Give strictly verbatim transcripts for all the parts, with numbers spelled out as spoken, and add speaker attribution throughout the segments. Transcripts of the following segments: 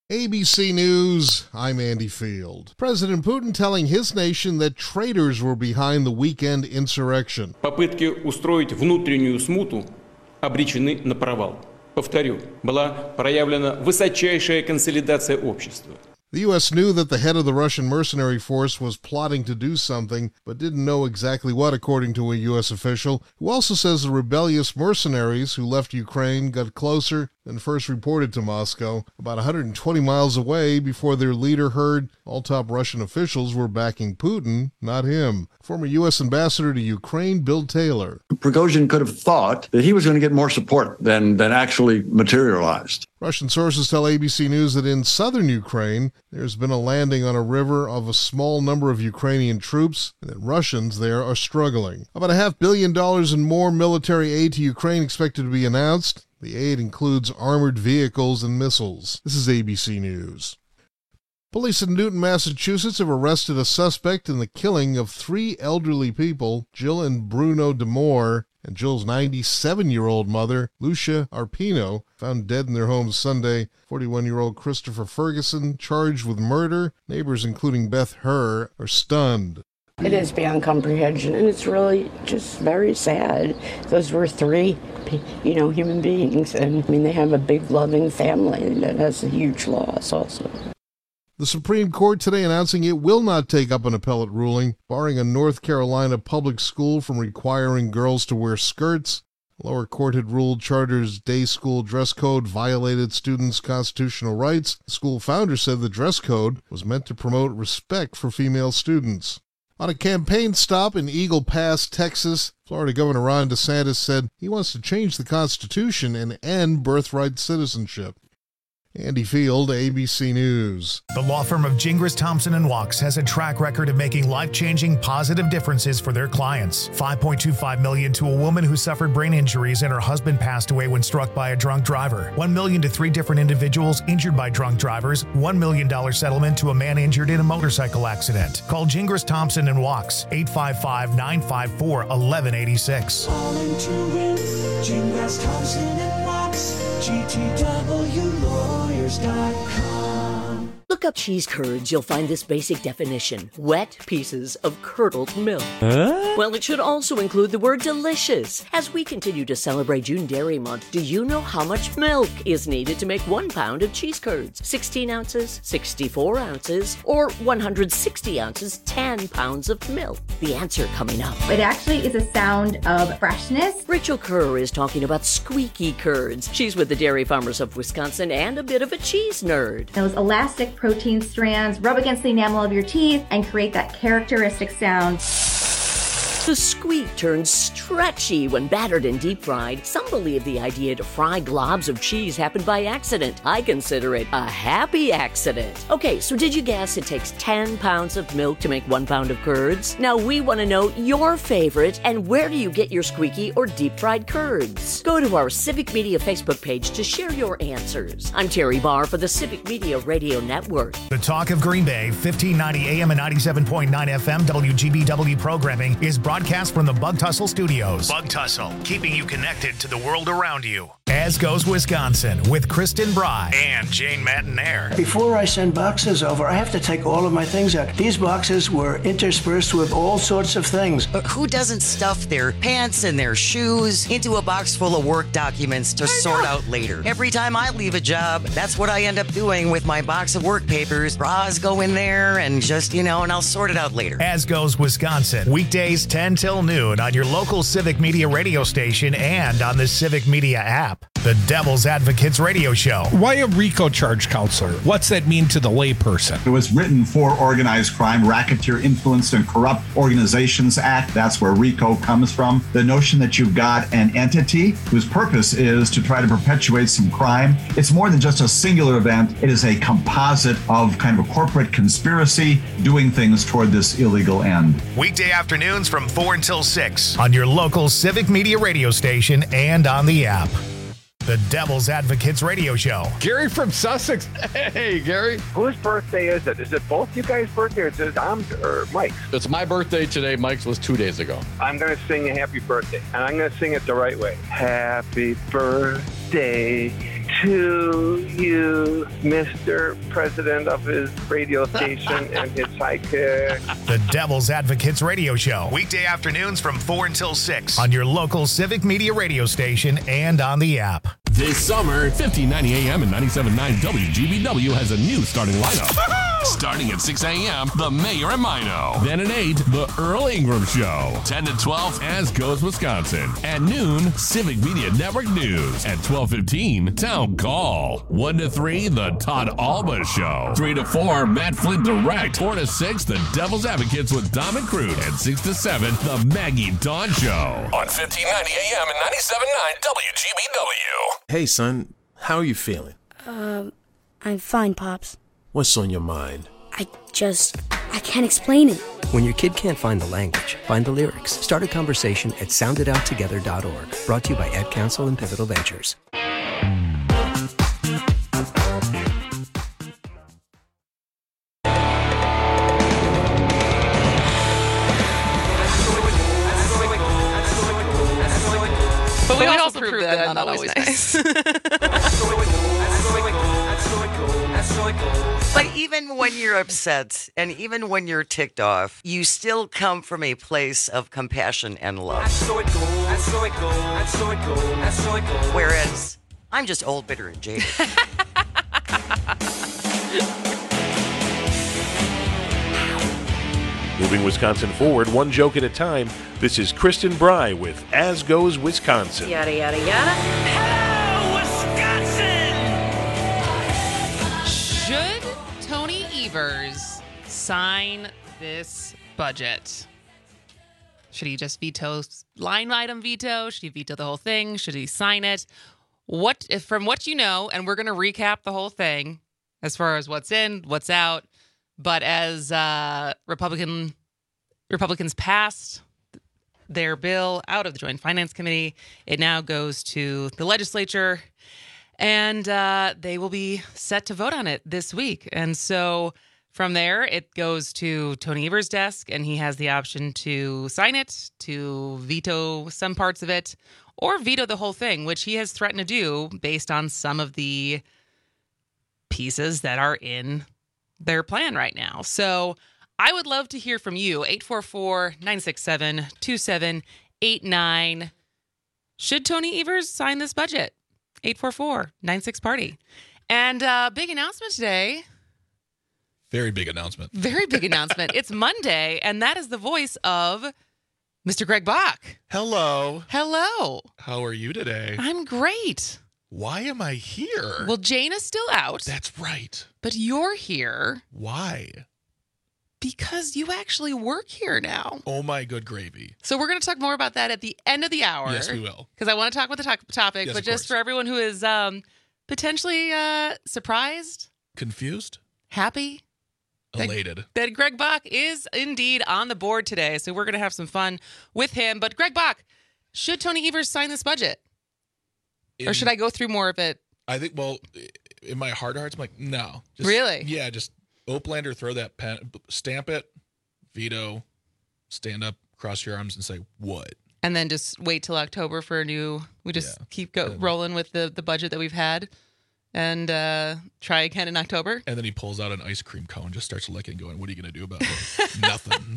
Speaker 1: A B C News, I'm Andy Field. President Putin telling his nation that traitors were behind the weekend insurrection.
Speaker 2: Попытки устроить внутреннюю смуту обречены на провал. Повторю, была проявлена высочайшая консолидация общества.
Speaker 1: The U S knew that the head of the Russian mercenary force was plotting to do something, but didn't know exactly what, according to a U S official, who also says the rebellious mercenaries who left Ukraine got closer than first reported to Moscow, about one hundred twenty miles away before their leader heard all top Russian officials were backing Putin, not him. Former U S ambassador to Ukraine, Bill Taylor.
Speaker 3: Prigozhin could have thought that he was going to get more support than, than actually materialized.
Speaker 1: Russian sources tell A B C News that in southern Ukraine, there's been a landing on a river of a small number of Ukrainian troops, and that Russians there are struggling. About a half billion dollars in more military aid to Ukraine expected to be announced. The aid includes armored vehicles and missiles. This is A B C News. Police in Newton, Massachusetts have arrested a suspect in the killing of three elderly people, Jill and Bruno Demore, and Jill's ninety-seven-year-old mother, Lucia Arpino, found dead in their home Sunday. forty-one-year-old Christopher Ferguson, charged with murder. Neighbors, including Beth Herr, are stunned.
Speaker 4: It is beyond comprehension, and it's really just very sad. Those were three, you know, human beings, and I mean, they have a big, loving family that has a huge loss also.
Speaker 1: The Supreme Court today announcing it will not take up an appellate ruling, barring a North Carolina public school from requiring girls to wear skirts. The lower court had ruled charter's day school dress code violated students' constitutional rights. The school founder said the dress code was meant to promote respect for female students. On a campaign stop in Eagle Pass, Texas, Florida Governor Ron DeSantis said he wants to change the Constitution and end birthright citizenship. Andy Field, A B C News.
Speaker 5: The law firm of Gingras, Thompson and Wachs has a track record of making life-changing positive differences for their clients. five point two five million dollars to a woman who suffered brain injuries and her husband passed away when struck by a drunk driver. one million dollars to three different individuals injured by drunk drivers. one million dollars settlement to a man injured in a motorcycle accident. Call Gingras, Thompson and Wachs, eight five five, nine five four, one one eight six.
Speaker 6: Calling to win, Gingras, Thompson and Wachs, G T W lawyers dot com.
Speaker 7: Look up cheese curds, you'll find this basic definition. Wet pieces of curdled milk.
Speaker 8: Huh?
Speaker 7: Well, it should also include the word delicious. As we continue to celebrate June Dairy Month, do you know how much milk is needed to make one pound of cheese curds? sixteen ounces, sixty-four ounces, or one hundred sixty ounces, ten pounds of milk? The answer coming up.
Speaker 9: It actually is a sound of freshness.
Speaker 7: Rachel Kerr is talking about squeaky curds. She's with the Dairy Farmers of Wisconsin and a bit of a cheese nerd.
Speaker 9: Those elastic protein strands rub against the enamel of your teeth and create that characteristic sound.
Speaker 7: The squeak turns stretchy when battered and deep fried. Some believe the idea to fry globs of cheese happened by accident. I consider it a happy accident. Okay, so did you guess it takes ten pounds of milk to make one pound of curds? Now we want to know your favorite and where do you get your squeaky or deep fried curds? Go to our Civic Media Facebook page to share your answers. I'm Terry Barr for the Civic Media Radio Network.
Speaker 5: The Talk of Green Bay, fifteen ninety A M and ninety-seven point nine F M W G B W programming is broadcast from the Bug Tussle Studios. Bug Tussle, keeping you connected to the world around you. As Goes Wisconsin with Kristen Bry and Jane Matinaire.
Speaker 10: Before I send boxes over, I have to take all of my things out. These boxes were interspersed with all sorts of things.
Speaker 11: But who doesn't stuff their pants and their shoes into a box full of work documents to sort out later? Every time I leave a job, that's what I end up doing with my box of work papers. Bras go in there and just, you know, and I'll sort it out later.
Speaker 5: As Goes Wisconsin, weekdays ten till noon on your local Civic Media radio station and on the Civic Media app. The Devil's Advocates Radio Show.
Speaker 12: Why a RICO charge counselor? What's that mean to the layperson?
Speaker 13: It was written for Organized Crime, Racketeer Influenced and Corrupt Organizations Act. That's where RICO comes from. The notion that you've got an entity whose purpose is to try to perpetuate some crime. It's more than just a singular event. It is a composite of kind of a corporate conspiracy doing things toward this illegal end.
Speaker 5: Weekday afternoons from four until six on your local Civic Media radio station and on the app. The Devil's Advocates Radio Show.
Speaker 12: Gary from Sussex. Hey, Gary.
Speaker 14: Whose birthday is it? Is it both you guys' birthday or is it Tom's or Mike's?
Speaker 15: It's my birthday today. Mike's was two days ago.
Speaker 14: I'm going to sing a happy birthday, and I'm going to sing it the right way. Happy birthday to you, Mister President of his radio station and his sidekick.
Speaker 5: The Devil's Advocates Radio Show, weekday afternoons from four until six on your local Civic Media radio station and on the app.
Speaker 8: This summer, fifteen ninety A M and ninety-seven point nine W G B W has a new starting lineup. Starting at six A M, The Mayor and Mino. Then at eight, The Earl Ingram Show. ten to twelve, As Goes Wisconsin. At noon, Civic Media Network News. At twelve fifteen, Town Call. one to three, The Todd Alba Show. three to four, Matt Flint Direct. four to six, The Devil's Advocates with Dom and Crude. And six to seven, The Maggie Dawn Show. On fifteen ninety A M and ninety-seven point nine W G B W.
Speaker 16: Hey, son, how are you feeling?
Speaker 17: Um, I'm fine, Pops.
Speaker 16: What's on your mind?
Speaker 17: I just, I can't explain it.
Speaker 18: When your kid can't find the language, find the lyrics. Start a conversation at sound it out together dot org. Brought to you by Ad Council and Pivotal Ventures.
Speaker 19: But we also proved that I'm not always nice.
Speaker 11: But even when you're upset and even when you're ticked off, you still come from a place of compassion and love. Whereas I'm just old, bitter, and jaded.
Speaker 20: Moving Wisconsin forward, one joke at a time. This is Kristen Bry with As Goes Wisconsin.
Speaker 19: Yada, yada, yada.
Speaker 21: Hello, Wisconsin! Should Tony Evers sign this budget? Should he just veto line item veto? Should he veto the whole thing? Should he sign it? What, if from what you know, and we're going to recap the whole thing as far as what's in, what's out. But as uh, Republican Republicans passed their bill out of the Joint Finance Committee, it now goes to the legislature, and uh, they will be set to vote on it this week. And so from there, it goes to Tony Evers' desk, and he has the option to sign it, to veto some parts of it, or veto the whole thing, which he has threatened to do based on some of the pieces that are in their plan right now. So I would love to hear from you. eight four four, nine six seven, two seven eight nine. Should Tony Evers sign this budget? eight four four, nine six party. And uh big announcement today.
Speaker 12: Very big announcement.
Speaker 21: Very big announcement. It's Monday, and that is the voice of Mister Greg Bach.
Speaker 12: Hello.
Speaker 21: Hello.
Speaker 12: How are you today?
Speaker 21: I'm great.
Speaker 12: Why am I here?
Speaker 21: Well, Jane is still out.
Speaker 12: That's right.
Speaker 21: But you're here.
Speaker 12: Why?
Speaker 21: Because you actually work here now.
Speaker 12: Oh, my good gravy.
Speaker 21: So we're going to talk more about that at the end of the hour.
Speaker 12: Yes, we will.
Speaker 21: Because I want to talk about the to- topic,
Speaker 12: yes,
Speaker 21: but just
Speaker 12: course.
Speaker 21: for everyone who is um, potentially uh, surprised,
Speaker 12: confused,
Speaker 21: happy,
Speaker 12: elated
Speaker 21: that, that Greg Bach is indeed on the board today. So we're going to have some fun with him. But Greg Bach, should Tony Evers sign this budget? In, or should I go through more of it?
Speaker 12: I think, well, in my heart of hearts, I'm like, no. Just,
Speaker 21: really?
Speaker 12: Yeah, just Oplander, throw that pen, stamp it, veto, stand up, cross your arms, and say, what?
Speaker 21: And then just wait till October for a new, we just yeah. keep go, rolling with the, the budget that we've had and uh, try again in October.
Speaker 12: And then he pulls out an ice cream cone, just starts licking, going, what are you going to do about it? Nothing.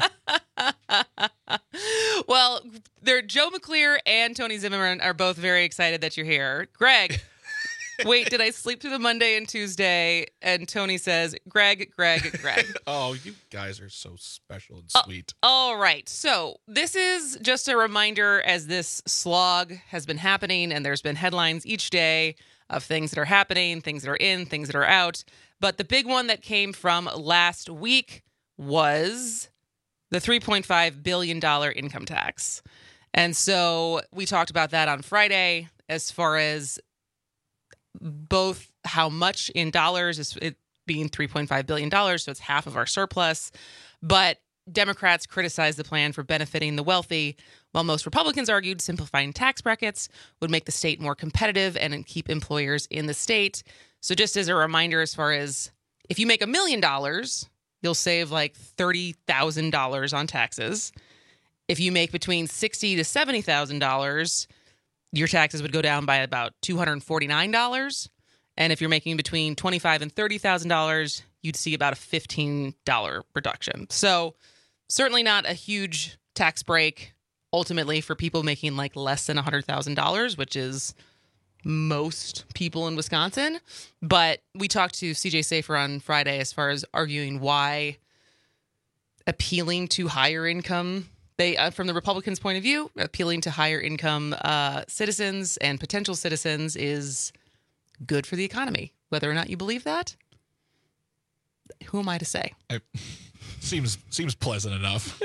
Speaker 21: Well, they're Joe McClear and Tony Zimmerman are both very excited that you're here. Greg, wait, did I sleep through the Monday and Tuesday? And Tony says, Greg, Greg, Greg.
Speaker 12: Oh, you guys are so special and sweet.
Speaker 21: Uh, all right. So this is just a reminder as this slog has been happening and there's been headlines each day of things that are happening, things that are in, things that are out. But the big one that came from last week was the three point five billion dollars income tax. And so we talked about that on Friday as far as both how much in dollars is it being three point five billion dollars, so it's half of our surplus. But Democrats criticized the plan for benefiting the wealthy, while most Republicans argued simplifying tax brackets would make the state more competitive and keep employers in the state. So just as a reminder, as far as if you make a million dollars, you'll save like thirty thousand dollars on taxes. If you make between sixty thousand dollars to seventy thousand dollars, your taxes would go down by about two hundred forty-nine dollars. And if you're making between twenty-five thousand dollars and thirty thousand dollars, you'd see about a fifteen dollars reduction. So certainly not a huge tax break ultimately for people making like less than one hundred thousand dollars, which is most people in Wisconsin. But we talked to C J Safer on Friday as far as arguing why appealing to higher income, they uh, from the Republicans' point of view, appealing to higher income uh, citizens and potential citizens is good for the economy. Whether or not you believe that, who am I to say?
Speaker 12: I, seems seems pleasant enough.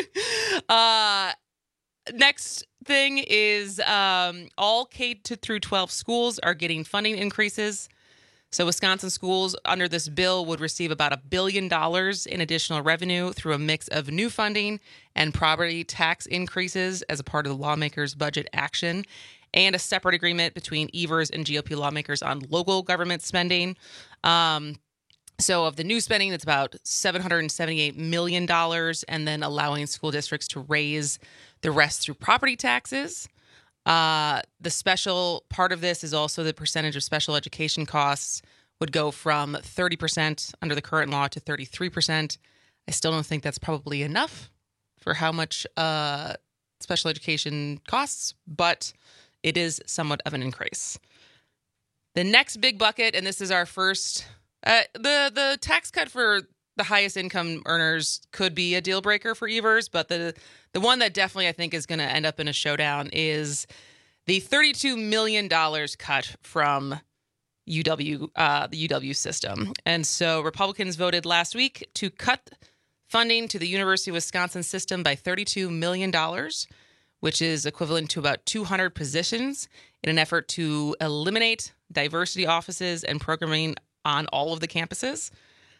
Speaker 21: uh, next thing is um, all K to through twelve schools are getting funding increases. So Wisconsin schools under this bill would receive about a billion dollars in additional revenue through a mix of new funding and property tax increases as a part of the lawmakers' budget action, and a separate agreement between Evers and G O P lawmakers on local government spending. Um, so of the new spending, it's about seven hundred seventy-eight million dollars, and then allowing school districts to raise the rest through property taxes. Uh, the special part of this is also the percentage of special education costs would go from thirty percent under the current law to thirty-three percent. I still don't think that's probably enough for how much uh, special education costs, but it is somewhat of an increase. The next big bucket, and this is our first, uh, the the tax cut for the highest income earners could be a deal breaker for Evers, but the the one that definitely I think is going to end up in a showdown is the thirty-two million dollars cut from U W, uh, the U W system. And so Republicans voted last week to cut funding to the University of Wisconsin system by thirty-two million dollars, which is equivalent to about two hundred positions, in an effort to eliminate diversity offices and programming on all of the campuses.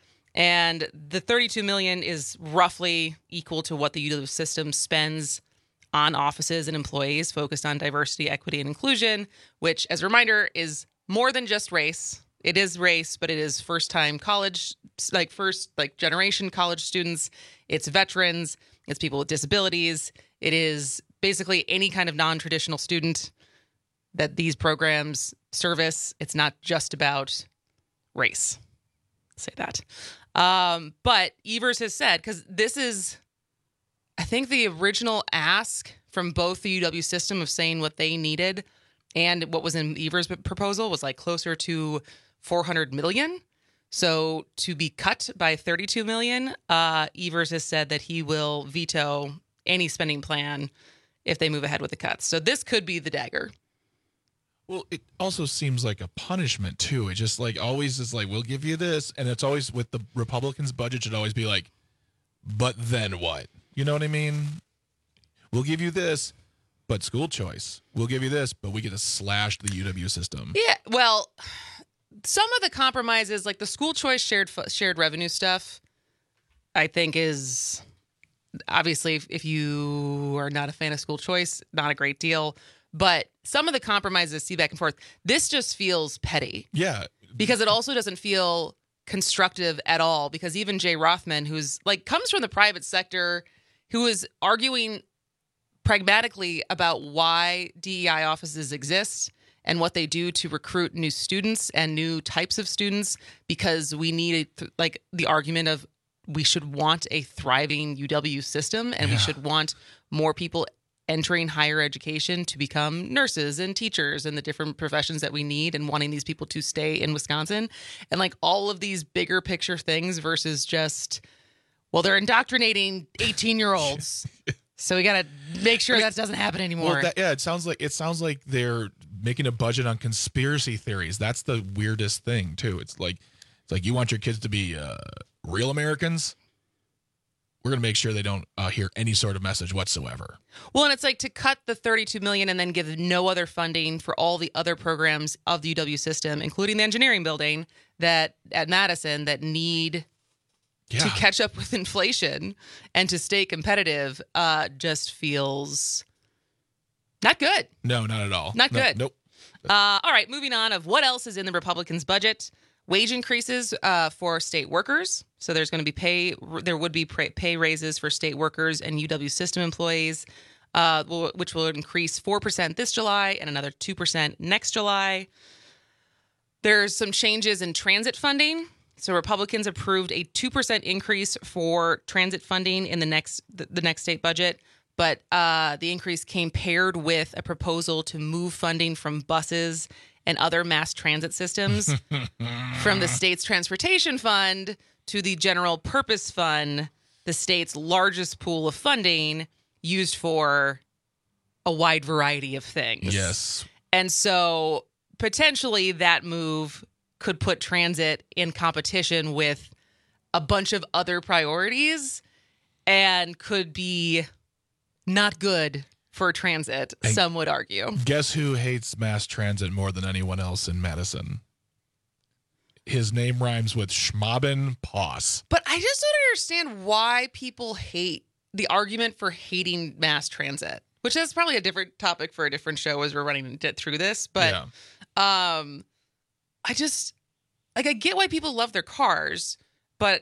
Speaker 21: And the thirty-two million dollars is roughly equal to what the U W system spends on offices and employees focused on diversity, equity, and inclusion, which, as a reminder, is more than just race. It is race, but it is first-time college, like first like generation college students. It's veterans. It's people with disabilities. It is basically any kind of non-traditional student that these programs service. It's not just about race. I'll say that. Um, but Evers has said, because this is, I think, the original ask from both the U W system of saying what they needed and what was in Evers' proposal was like closer to four hundred million dollars. So to be cut by thirty-two million dollars, uh, Evers has said that he will veto any spending plan if they move ahead with the cuts. So this could be the dagger.
Speaker 12: Well, it also seems like a punishment, too. It just like always is like, we'll give you this. And it's always with the Republicans' budget should always be like, but then what? You know what I mean? We'll give you this, but school choice. We'll give you this, but we get to slash the U W system.
Speaker 21: Yeah, well, some of the compromises, like the school choice shared shared revenue stuff, I think is obviously, if, if you are not a fan of school choice, not a great deal. But some of the compromises see back and forth. This just feels petty.
Speaker 12: Yeah.
Speaker 21: Because it also doesn't feel constructive at all. Because even Jay Rothman, who's like comes from the private sector, who is arguing pragmatically about why D E I offices exist and what they do to recruit new students and new types of students, because we need a, like the argument of we should want a thriving U W system, and yeah. we should want more people entering higher education to become nurses and teachers and the different professions that we need, and wanting these people to stay in Wisconsin, and like all of these bigger picture things versus just, well, they're indoctrinating eighteen year olds. So we got to make sure that doesn't happen anymore.
Speaker 12: Well, that, yeah, it sounds like it sounds like they're making a budget on conspiracy theories. That's the weirdest thing too. It's like it's like you want your kids to be uh, real Americans. We're going to make sure they don't uh, hear any sort of message whatsoever.
Speaker 21: Well, and it's like to cut the thirty-two million dollars and then give no other funding for all the other programs of the U W system, including the engineering building that at Madison that need yeah. to catch up with inflation and to stay competitive, uh, just feels not good.
Speaker 12: No, not at all.
Speaker 21: Not
Speaker 12: no,
Speaker 21: good.
Speaker 12: Nope.
Speaker 21: Uh, all right, moving on of what else is in the Republicans' budget. Wage increases uh, for state workers. So there's going to be pay. There would be pay raises for state workers and U W system employees, uh, which will increase four percent this July and another two percent next July. There's some changes in transit funding. So Republicans approved a two percent increase for transit funding in the next the, the next state budget. But uh, the increase came paired with a proposal to move funding from buses and other mass transit systems from the state's transportation fund to the general purpose fund, the state's largest pool of funding used for a wide variety of things.
Speaker 12: Yes.
Speaker 21: And so potentially that move could put transit in competition with a bunch of other priorities and could be not good for transit,
Speaker 12: Hey,
Speaker 21: some would argue.
Speaker 12: Guess who hates mass transit more than anyone else in Madison? His name rhymes with Schmaben Poss.
Speaker 21: But I just don't understand why people hate the argument for hating mass transit, which is probably a different topic for a different show as we're running through this. But yeah. um, I just, like, I get why people love their cars, but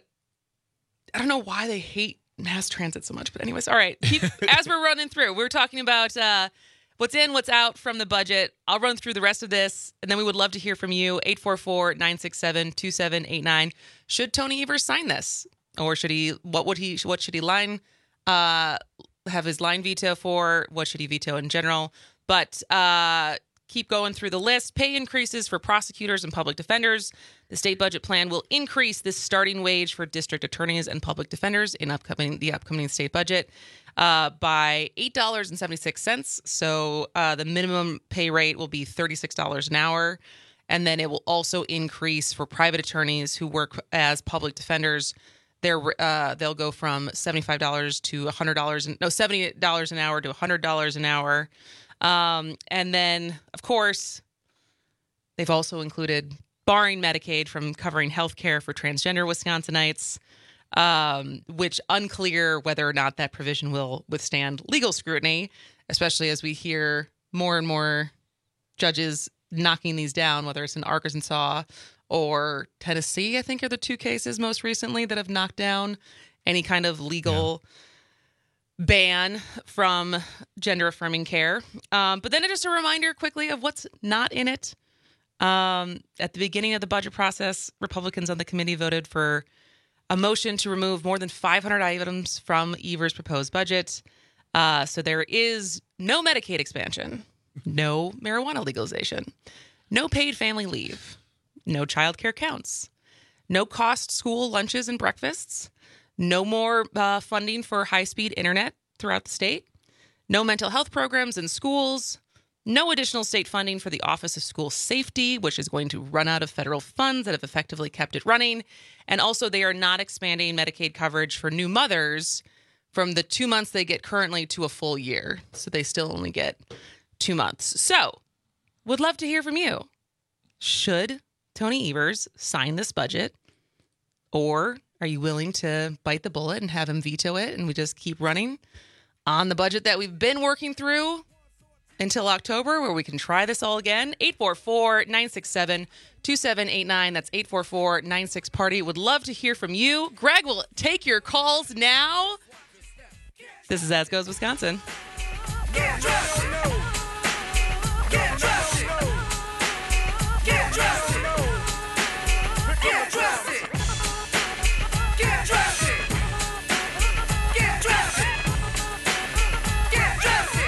Speaker 21: I don't know why they hate mass transit so much. But anyways, all right. Keep, as we're running through, we're talking about uh, what's in, what's out from the budget. I'll run through the rest of this, and then we would love to hear from you. eight four four, nine six seven, two seven eight nine. Should Tony Evers sign this? Or should he, what would he, what should he line, uh, have his line veto for? What should he veto in general? But uh, keep going through the list. Pay increases for prosecutors and public defenders. The state budget plan will increase the starting wage for district attorneys and public defenders in upcoming the upcoming state budget uh, by eight dollars and seventy-six cents. So uh, the minimum pay rate will be thirty-six dollars an hour. And then it will also increase for private attorneys who work as public defenders. They're, uh, they'll go from seventy-five dollars to one hundred dollars, no, seventy dollars an hour to one hundred dollars an hour. Um, and then, of course, they've also included barring Medicaid from covering health care for transgender Wisconsinites, um, which unclear whether or not that provision will withstand legal scrutiny, especially as we hear more and more judges knocking these down, whether it's in Arkansas or Tennessee, I think are the two cases most recently that have knocked down any kind of legal yeah. ban from gender-affirming care. Um, but then just a reminder quickly of what's not in it. Um, at the beginning of the budget process, Republicans on the committee voted for a motion to remove more than five hundred items from Evers' proposed budget. Uh, so there is no Medicaid expansion, no marijuana legalization, no paid family leave, no child care counts, no cost school lunches and breakfasts, no more uh, funding for high-speed internet throughout the state, no mental health programs in schools, no additional state funding for the Office of School Safety, which is going to run out of federal funds that have effectively kept it running. And also, they are not expanding Medicaid coverage for new mothers from the two months they get currently to a full year. So they still only get two months. So, would love to hear from you. Should Tony Evers sign this budget? Or are you willing to bite the bullet and have him veto it and we just keep running on the budget that we've been working through until October, where we can try this all again? eight four four, nine six seven, two seven eight nine. That's eight four four, nine six, party. Would love to hear from you. Greg will take your calls now. This is As Goes Wisconsin.
Speaker 6: Get dressed. Get dressed. Get dressed. Get dressed. Get dressed. Get dressed. Get dressed.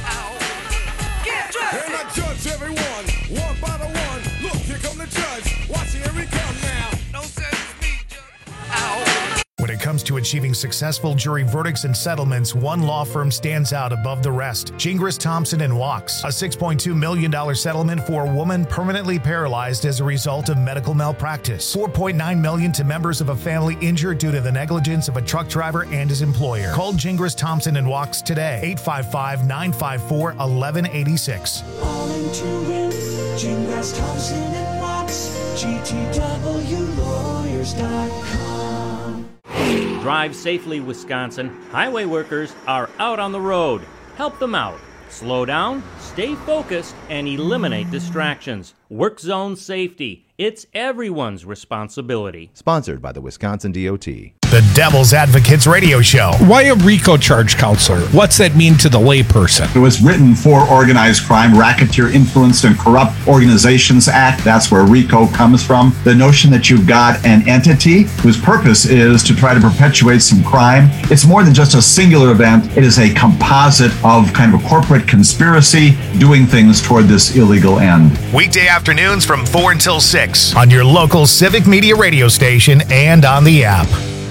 Speaker 6: Get dressed.
Speaker 2: And I judge everyone, one by the one. Look, here come the judge. Watch, here he come now. Don't say it's me, judge. Ow.
Speaker 5: When it comes to achieving successful jury verdicts and settlements, one law firm stands out above the rest. Gingras, Thompson and Wachs. A six point two million dollars settlement for a woman permanently paralyzed as a result of medical malpractice. four point nine million dollars to members of a family injured due to the negligence of a truck driver and his employer. Call Gingras, Thompson and Wachs today. eight five five, nine five four, one one eight six.
Speaker 6: All into it. Gingras, Thompson and Wachs. G T W lawyers dot com.
Speaker 22: Drive safely, Wisconsin. Highway workers are out on the road. Help them out. Slow down, stay focused, and eliminate distractions. Work zone safety. It's everyone's responsibility.
Speaker 23: Sponsored by the Wisconsin D O T.
Speaker 5: the Devil's Advocates Radio Show.
Speaker 3: Why a RICO charge, counselor? What's that mean to the layperson?
Speaker 13: It was written for Organized Crime, Racketeer Influenced and Corrupt Organizations Act. That's where RICO comes from. The notion that you've got an entity whose purpose is to try to perpetuate some crime. It's more than just a singular event. It is a composite of kind of a corporate conspiracy doing things toward this illegal end.
Speaker 5: Weekday afternoons from four until six on your local Civic Media radio station and on the app.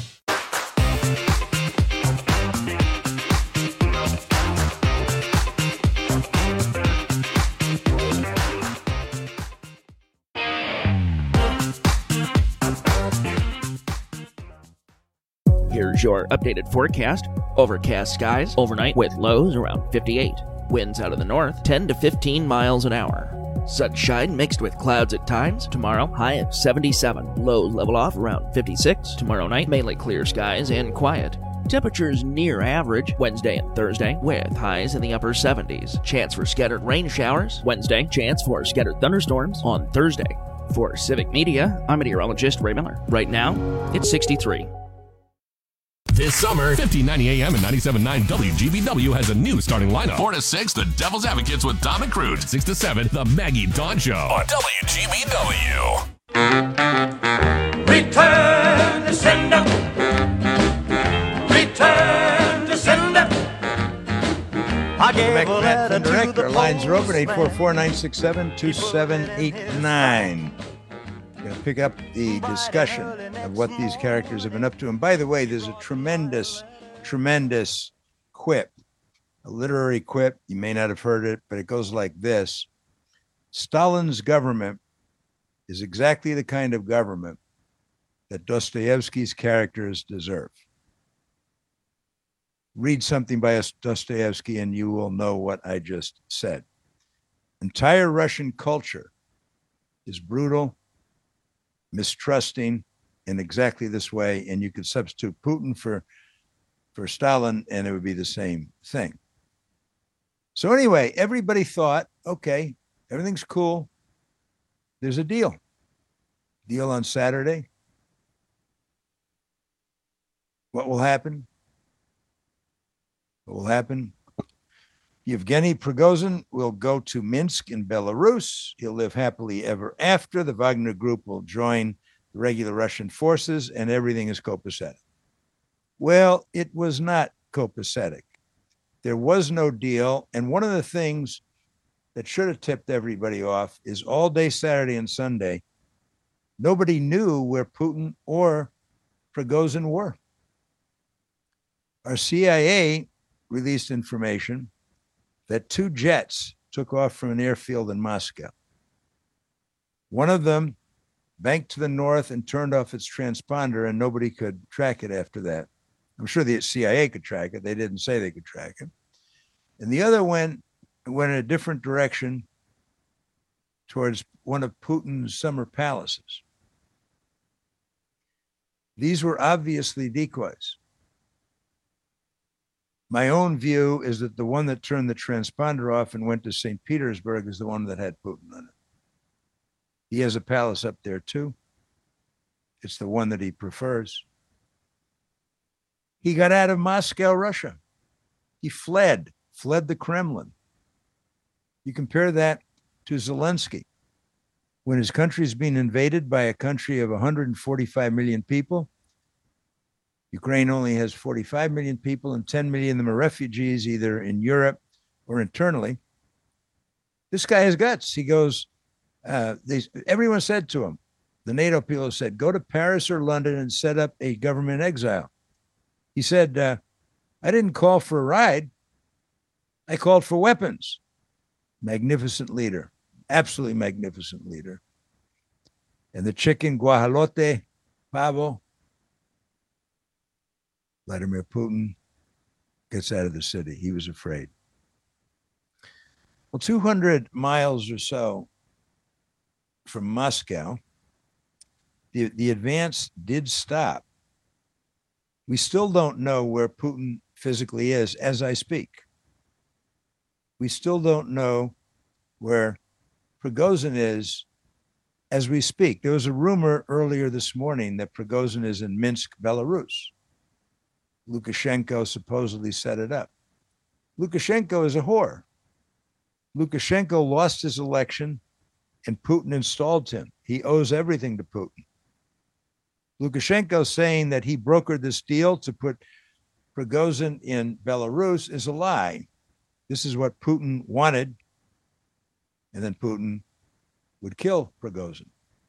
Speaker 4: Here's your updated forecast. Overcast skies overnight with lows around fifty-eight. Winds out of the north ten to fifteen miles an hour. Sunshine mixed with clouds at times. Tomorrow, high of seventy-seven. Lows level off around fifty-six. Tomorrow night, mainly clear skies and quiet. Temperatures near average Wednesday and Thursday with highs in the upper seventies. Chance for scattered rain showers Wednesday. Chance for scattered thunderstorms on Thursday. For Civic Media, I'm meteorologist Ray Miller. Right now, it's sixty-three.
Speaker 8: This summer, fifteen ninety A M and ninety-seven point nine W G B W has a new starting lineup. four to six, The Devil's Advocates with Tom and Crude. six to seven, The Maggie Dawn Show on W G B W.
Speaker 2: Return to sender. Return to sender. I gave a letter to
Speaker 23: Director.
Speaker 2: the
Speaker 23: Lines are open, eight four
Speaker 2: postman.
Speaker 23: four, nine six seven, two seven eight nine. Going to pick up the discussion of what these characters have been up to. And by the way, there's a tremendous, tremendous quip, a literary quip. You may not have heard it, but it goes like this. Stalin's government is exactly the kind of government that Dostoevsky's characters deserve. Read something by Dostoevsky and you will know what I just said. Entire Russian culture is brutal, mistrusting in exactly this way, and you could substitute Putin for for Stalin and it would be the same thing. So anyway, everybody thought, okay, everything's cool. There's a deal. Deal on Saturday. What will happen? What will happen? Yevgeny Prigozhin will go to Minsk in Belarus. He'll live happily ever after. The Wagner Group will join the regular Russian forces, and everything is copacetic. Well, it was not copacetic. There was no deal. And one of the things that should have tipped everybody off is all day Saturday and Sunday, nobody knew where Putin or Prigozhin were. Our C I A released information that two jets took off from an airfield in Moscow. One of them banked to the north and turned off its transponder, and nobody could track it after that. I'm sure the C I A could track it. They didn't say they could track it. And the other went, went in a different direction towards one of Putin's summer palaces. These were obviously decoys. My own view is that the one that turned the transponder off and went to Saint Petersburg is the one that had Putin on it. He has a palace up there too. It's the one that he prefers. He got out of Moscow, Russia. He fled, fled the Kremlin. You compare that to Zelensky. When his country's being invaded by a country of one hundred forty-five million people, Ukraine only has forty-five million people and ten million of them are refugees either in Europe or internally. This guy has guts. He goes, uh, they, everyone said to him, the NATO people said, go to Paris or London and set up a government exile. He said, uh, I didn't call for a ride. I called for weapons. Magnificent leader, absolutely magnificent leader. And the chicken guajolote, pavo, Vladimir Putin gets out of the city. He was afraid. Well, two hundred miles or so from Moscow, the, the advance did stop. We still don't know where Putin physically is as I speak. We still don't know where Prigozhin is as we speak. There was a rumor earlier this morning that Prigozhin is in Minsk, Belarus. Lukashenko supposedly set it up. Lukashenko is a whore. Lukashenko lost his election and Putin installed him. He owes everything to Putin. Lukashenko saying that he brokered this deal to put Prigozhin in Belarus is a lie. This is what Putin wanted, and then Putin would kill Prigozhin.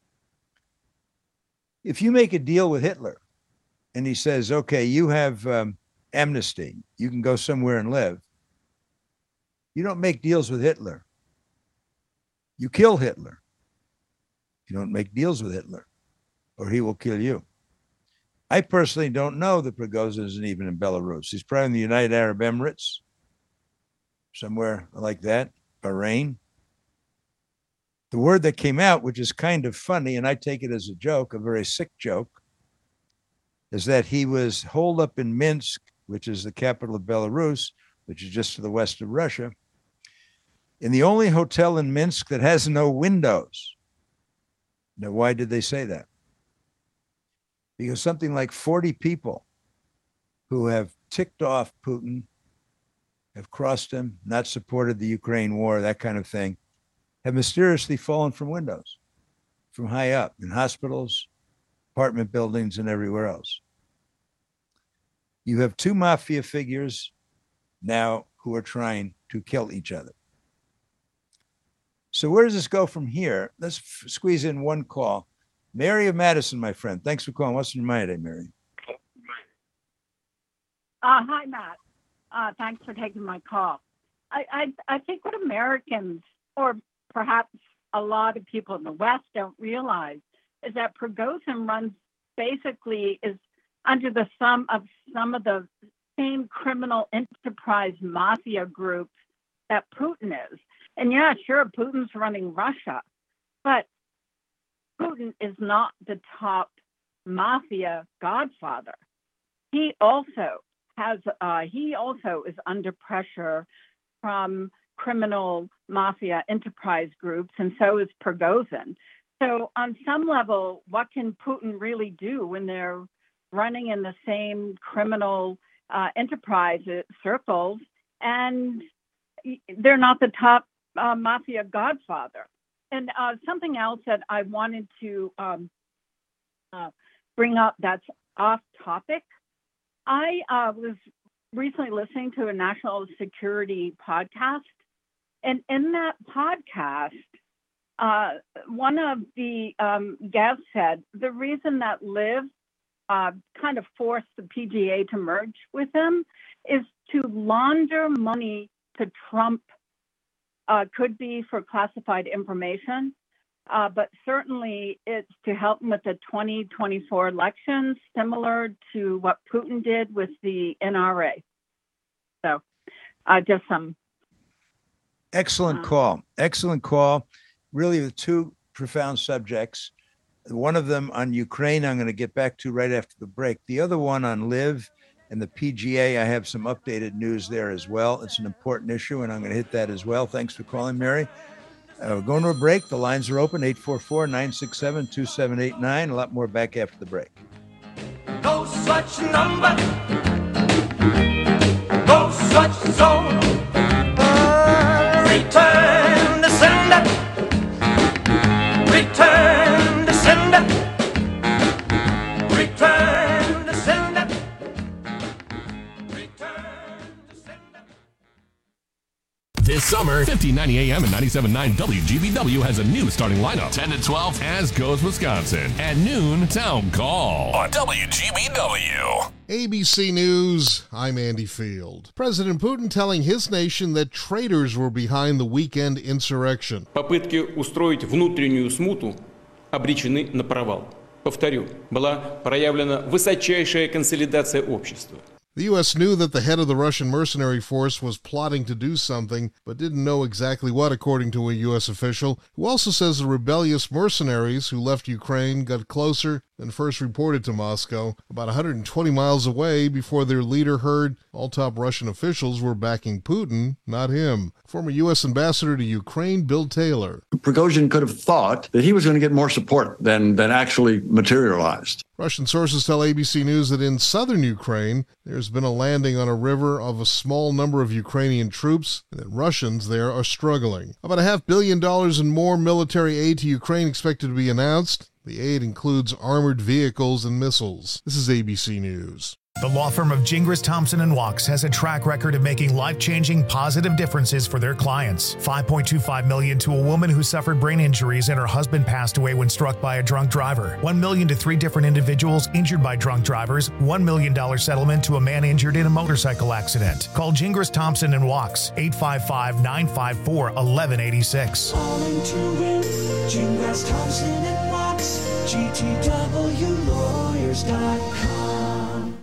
Speaker 23: If you make a deal with Hitler and he says, okay, you have um, amnesty, you can go somewhere and live, you don't make deals with Hitler. You kill Hitler. You don't make deals with Hitler, or he will kill you. I personally don't know that Prigozhin isn't even in Belarus. He's probably in the United Arab Emirates, somewhere like that, Bahrain. The word that came out, which is kind of funny, and I take it as a joke, a very sick joke, is that he was holed up in Minsk, which is the capital of Belarus, which is just to the west of Russia, in the only hotel in Minsk that has no windows. Now, why did they say that? Because something like forty people who have ticked off Putin, have crossed him, not supported the Ukraine war, that kind of thing, have mysteriously fallen from windows, from high up, in hospitals, apartment buildings, and everywhere else. You have two mafia figures now who are trying to kill each other. So where does this go from here? Let's f- squeeze in one call. Mary of Madison, my friend. Thanks for calling. What's in your mind today, Mary?
Speaker 1: Uh, hi, Matt. Uh, thanks for taking my call. I, I, I think what Americans, or perhaps a lot of people in the West, don't realize is that Prigozhin runs basically is under the thumb of some of the same criminal enterprise mafia groups that Putin is. And yeah, sure, Putin's running Russia, but Putin is not the top mafia godfather. He also has, uh, he also is under pressure from criminal mafia enterprise groups, and so is Prigozhin. So on some level, what can Putin really do when they're running in the same criminal uh, enterprise circles and they're not the top uh, mafia godfather? And uh, something else that I wanted to um, uh, bring up that's off topic. I uh, was recently listening to a national security podcast. And in that podcast, uh, one of the um, guests said the reason that Liv uh, kind of forced the P G A to merge with them is to launder money to Trump. Uh, could be for classified information, uh, but certainly it's to help him with the twenty twenty-four elections, similar to what Putin did with the N R A. So uh, just some.
Speaker 23: Excellent call. Excellent call. Really, with two profound subjects. One of them on Ukraine, I'm going to get back to right after the break. The other one on Liv and the P G A, I have some updated news there as well. It's an important issue, and I'm going to hit that as well. Thanks for calling, Mary. Uh, we're going to a break. The lines are open, eight four four, nine six seven, two seven eight nine. A lot more back after the break.
Speaker 6: No such number, no such zone. Return the sender, return the sender, return the sender.
Speaker 8: This summer, fifteen ninety A M and ninety-seven point nine W G B W has a new starting lineup. ten to twelve, As Goes Wisconsin. At noon, Town Call on W G B W.
Speaker 7: A B C News, I'm Andy Field. President Putin telling his nation that traitors were behind the weekend insurrection.
Speaker 9: Попытки устроить внутреннюю смуту обречены на провал. Повторю, была проявлена высочайшая консолидация общества.
Speaker 7: The U S knew that the head of the Russian mercenary force was plotting to do something, but didn't know exactly what, according to a U S official, who also says the rebellious mercenaries who left Ukraine got closer than first reported to Moscow, about one hundred twenty miles away before their leader heard all top Russian officials were backing Putin, not him. Former U S ambassador to Ukraine, Bill Taylor.
Speaker 10: Prigozhin could have thought that he was going to get more support than, than actually materialized.
Speaker 7: Russian sources tell A B C News that in southern Ukraine, there's been a landing on a river of a small number of Ukrainian troops, and that Russians there are struggling. About a half billion dollars in more military aid to Ukraine expected to be announced. The aid includes armored vehicles and missiles. This is A B C News.
Speaker 5: The law firm of Gingras, Thompson and Walks has a track record of making life-changing positive differences for their clients. five point two five million dollars to a woman who suffered brain injuries and her husband passed away when struck by a drunk driver. one million dollars to three different individuals injured by drunk drivers. one million dollars settlement to a man injured in a motorcycle accident. Call Gingras, Thompson and Walks, eight five five, nine five four, one one eight six.
Speaker 6: Calling to win, Gingras, Thompson and Walks, G T W lawyers dot com.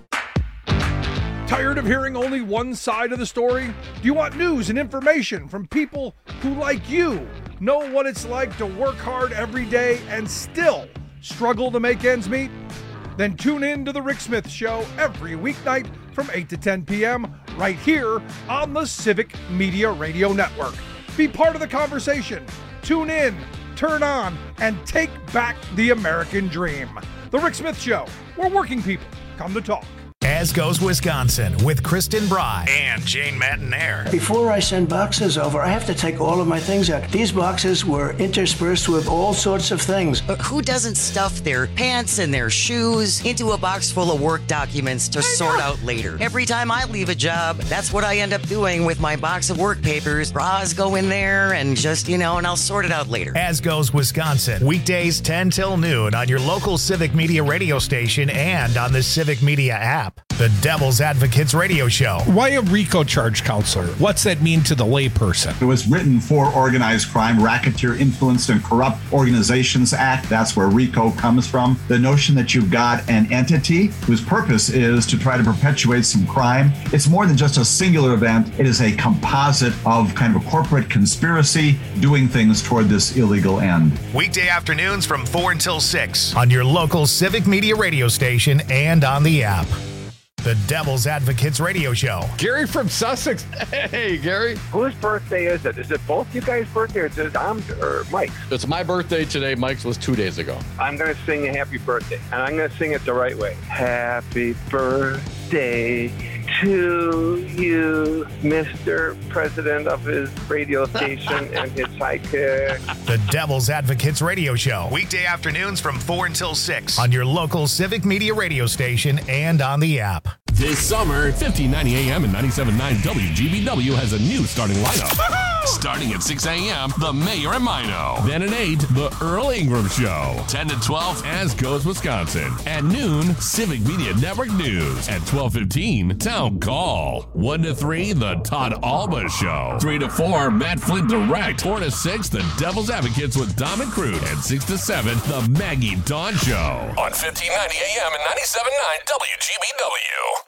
Speaker 14: Tired of hearing only one side of the story? Do you want news and information from people who, like you, know what it's like to work hard every day and still struggle to make ends meet? Then tune in to The Rick Smith Show every weeknight from eight to ten p.m. right here on the Civic Media Radio Network. Be part of the conversation. Tune in, turn on, and take back the American dream. The Rick Smith Show, where working people come to talk.
Speaker 5: As Goes Wisconsin with Kristen Bry and Jane Matinaire.
Speaker 15: Before I send boxes over, I have to take all of my things out. These boxes were interspersed with all sorts of things.
Speaker 11: But who doesn't stuff their pants and their shoes into a box full of work documents to sort out later? Every time I leave a job, that's what I end up doing with my box of work papers. Bras go in there and just, you know, and I'll sort it out later.
Speaker 5: As Goes Wisconsin, weekdays ten till noon on your local Civic Media radio station and on the Civic Media app. The Devil's Advocates Radio Show.
Speaker 3: Why a RICO charge counselor? What's that mean to the layperson?
Speaker 13: It was written for Organized Crime, Racketeer Influenced and Corrupt Organizations Act. That's where RICO comes from. The notion that you've got an entity whose purpose is to try to perpetuate some crime. It's more than just a singular event. It is a composite of kind of a corporate conspiracy doing things toward this illegal end.
Speaker 5: Weekday afternoons from four until six on your local Civic Media radio station and on the app. The Devil's Advocates Radio Show.
Speaker 24: Gary from Sussex. Hey, Gary.
Speaker 25: Whose birthday is it? Is it both you guys' birthday or is it Dom's or Mike's?
Speaker 24: It's my birthday today. Mike's was two days ago.
Speaker 25: I'm going to sing a happy birthday, and I'm going to sing it the right way. Happy birthday to you, Mister President of his radio station and his sidekick.
Speaker 5: The Devil's Advocates Radio Show. Weekday afternoons from four until six on your local Civic Media radio station and on the app.
Speaker 8: This summer, fifteen ninety A M and ninety-seven point nine W G B W has a new starting lineup. Starting at six A M, The Mayor and Mino. Then at eight, The Earl Ingram Show. ten to twelve, As Goes Wisconsin. At noon, Civic Media Network News. At twelve fifteen, Town Call. one to three, The Todd Alba Show. three to four, Matt Flint Direct. four to six, The Devil's Advocates with Dom and Crude. And six to seven, The Maggie Dawn Show. On fifteen ninety A M and ninety-seven point nine W G B W.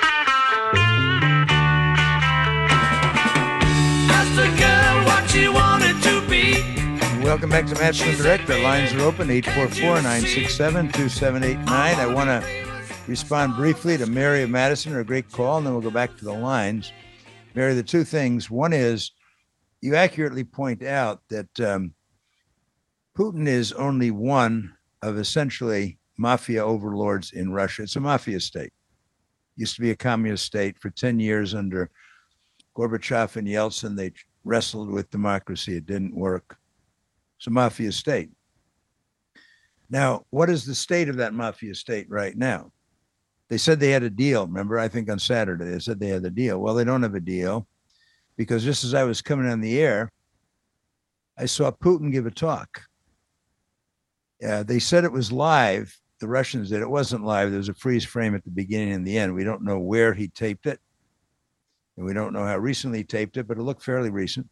Speaker 6: Ask the girl what she wanted to be.
Speaker 23: Welcome back to Matt Flint Direct. The lines are open, eight four four, nine six seven, two seven eight nine. I want to respond briefly to Mary of Madison, her great call, and then we'll go back to the lines. Mary, the two things. One is you accurately point out that um, Putin is only one of essentially mafia overlords in Russia. It's a mafia state. Used to be a communist state for ten years under Gorbachev and Yeltsin. They wrestled with democracy. It didn't work. It's a mafia state. Now, what is the state of that mafia state right now? They said they had a deal. Remember, I think on Saturday, they said they had a deal. Well, they don't have a deal because just as I was coming on the air, I saw Putin give a talk. Uh, they said it was live. The Russians did. It wasn't live. There was a freeze frame at the beginning and the end. We don't know where he taped it. And we don't know how recently he taped it, but it looked fairly recent.